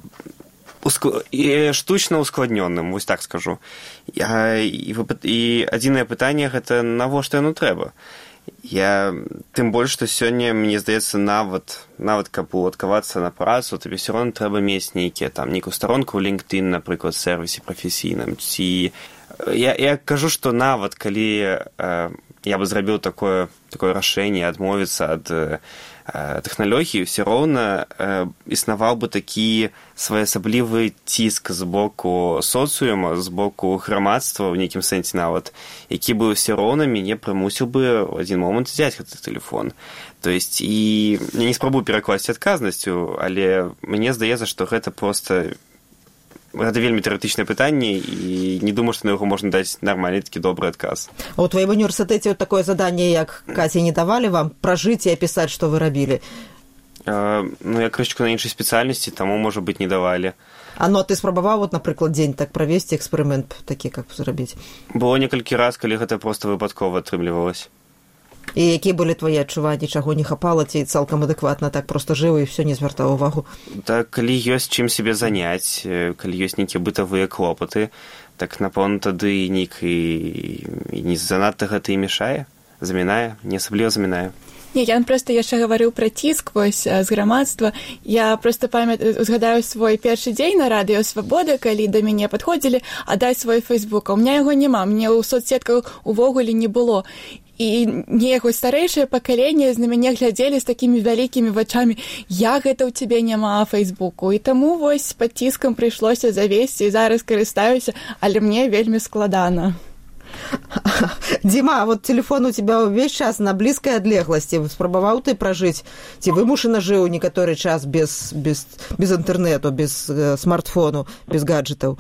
і штучна ускладнённым, вось так скажу. І, і адзінае пытанне гэта навошта яно трэба. Я тым больш, што сёння, мне здаецца, нават нават каб уладкавацца на працу, табе ўсё роўна трэба мець нейкія там нейкую старонку ў LinkedIn, напрыклад, сервісе прафесійным. Ці я, я кажу, што нават калі э, я бы зрабіў такое такое рашэнне адмовіцца ад э, тэхналогій, ўсё роўна э, існаваў бы такі своеасаблівы ціск з боку соцыума, з боку грамадства, ў нейкім сэнсе нават, які бы ўсё роўна мяне прымусіў бы ў адзін момант взяць гэты тэлефон. То есть, і я не спрабую перакласці адказнасцю, але мне здаецца, што гэта проста гэта вельмі тэарэтычнае пытанне, і не думаю, што на яго можна даць нармальны такі добры адказ. А ў тваім універсітэце вот такое заданне, як Каці, не давалі вам пражыць і апісаць, што вы рабілі? Uh, ну, я крышечку на іншай спецыяльнасці, таму, можа быць, не давалі. А ну, ты спрабаваў, вот, напрыклад, дзень так правесці, эксперымент такі, как зрабіць? Было некалькі раз, калі гэта проста выпадкова атрымлівалася. І якія былі твае адчуванні, чаго не хапала, ці цалкам адэкватна так проста жыў і ўсё не звяртаў увагу? Так, калі ёсць чым сябе заняць, калі ёсць нейкія бытавыя клопаты, так, напэўна, тады нейк і, і не занадта гэта і мешае, замінае, не асабліва замінае. Не, я просто яшчэ гаварыў пра ціск вось з грамадства. Я просто памятаю, узгадаю свой першы дзень на радыё Свабода, калі да мяне падходзілі, а дай свой фэйсбук. У меня яго няма, мне ў соцсетках увогуле не было. І неяк старэйшае пакаленне на мяне глядзелі з такімі вялікімі вачамі, як гэта ў цябе няма фэйсбуку. І таму вось пад ціскам прыйшлося завесці, і зараз карыстаюся, але мне вельмі складана. Дима, а вот телефон у тебя увесь час на блізкай адлегласці. Спрабаваў ты пражыць? Ці вымушана жыў некаторы час без, без, без інтэрнэту, без э, смартфону, без гаджетаў?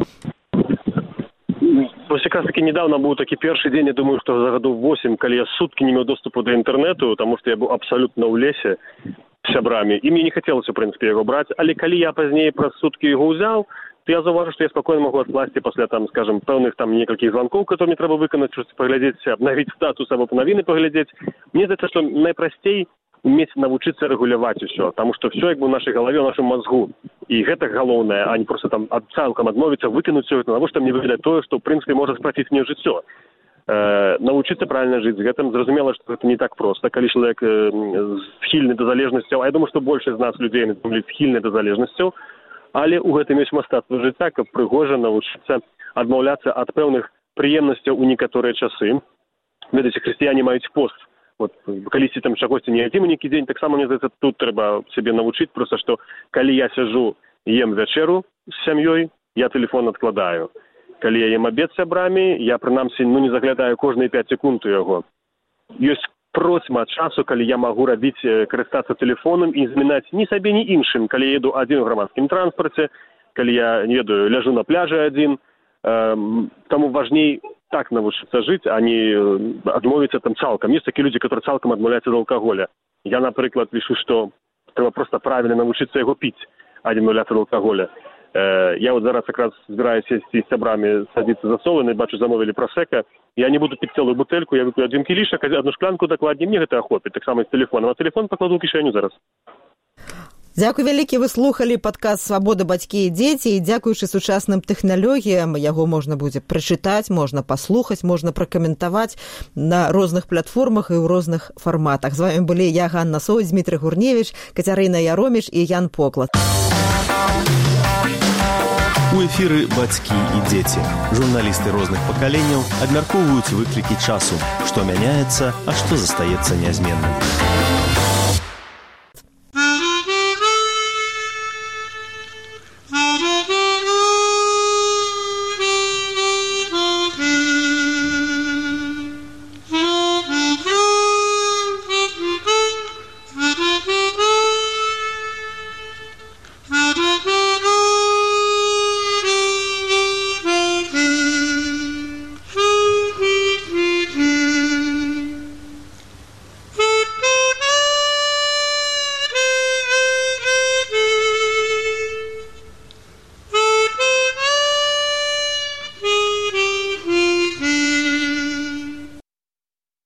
Вось якраз таки недавно быў такі першы дзень, я думаю, што за гадоў восемь, калі я суткі не меў доступу да інтэрнэту, таму што я быў абсалютна ў лесе з сябрамі, і мне не хацелася, у прынцыпе, яго браць, але калі я пазней праз суткі яго ўзяў, то я заўважу, што я спакойна магу адкласці пасля, там, скажем, пэўных там некалькіх званкоў, которые мне трэба выканаць, штось паглядзець, абнавіць статус або навіны паглядзець. Мне здаецца, што найпрасцей уметь навучыцца рэгуляваць усё, таму што ўсё як бы ў нашай галаве, ў нашым мазгу. І гэта галоўнае, а не проста там ад цалкам адмовіцца, выкінуць усё гэта, навошта мне выглядаць тое, што ў прынцыпе можа спраціць мне жыццё. Э, навучыцца правільна жыць з гэтым, зразумела, што гэта не так проста, калі чалавек э, схільны да залежнасцяў, а я думаю, што большасць з нас людзей схільны да залежнасцяў, але ў гэтым ёсць мастацтва жыцця, каб прыгожа навучыцца адмаўляцца ад пэўных прыемнасцяў у некаторыя часы. Ведаеце, хрысціяне маюць пост. Вот, калісьці там чагосьці не ядзім у нейкі дзень, таксама, мне здаецца, тут трэба сябе навучыць, проста што калі я сяджу, ем вячэру з сям'ёй, я тэлефон адкладаю. Калі я ем абед з сябрамі, я, прынамсі, ну, не заглядаю кожныя пяць секунд у яго. Ёсць процьма часу, калі я магу рабіць, карыстацца тэлефонам і замінаць ні сабе, ні іншым, калі я еду адзін у грамадскім транспарце, калі я, не ведаю, ляжу на пляжы адзін. Эм, таму важней так навучыцца жыць, а не адмовіцца там цалкам. Ёсць такія людзі, которые цалкам адмаўляюцца ад алкаголя. Я, напрыклад, лічу, што трэба проста правільна навучыцца яго піць, а не адмаўляцца ад алкаголя. Я вот зараз якраз збираюся сесці з сябрамі садіцца за соланы, бачу, замовілі просека. Я не буду піць цэлую бутэльку, я вып'ю адзін кілішак, одну шклянку дакладней, мне гэта ахопіць, таксама з тэлефонам. А тэлефон пакладу ў кішэню зараз. Дзякуй вялікі, вы слухалі падкаст «Свабода, бацькі і дзеці», і дзякуючы сучасным тэхналогіям яго можна будзе прачытаць, можна паслухаць, можна пракаментаваць на розных платформах і ў розных фарматах. З вамі былі я, Ганна Соўць, Дмітрый Гурневіч, Кацярына Яроміш і Ян Поклад. У эфіры «Бацькі і дзеці». Журналісты розных пакаленняў абмяркоўваюць выклікі часу, што мяняецца, а што застаецца нязменным.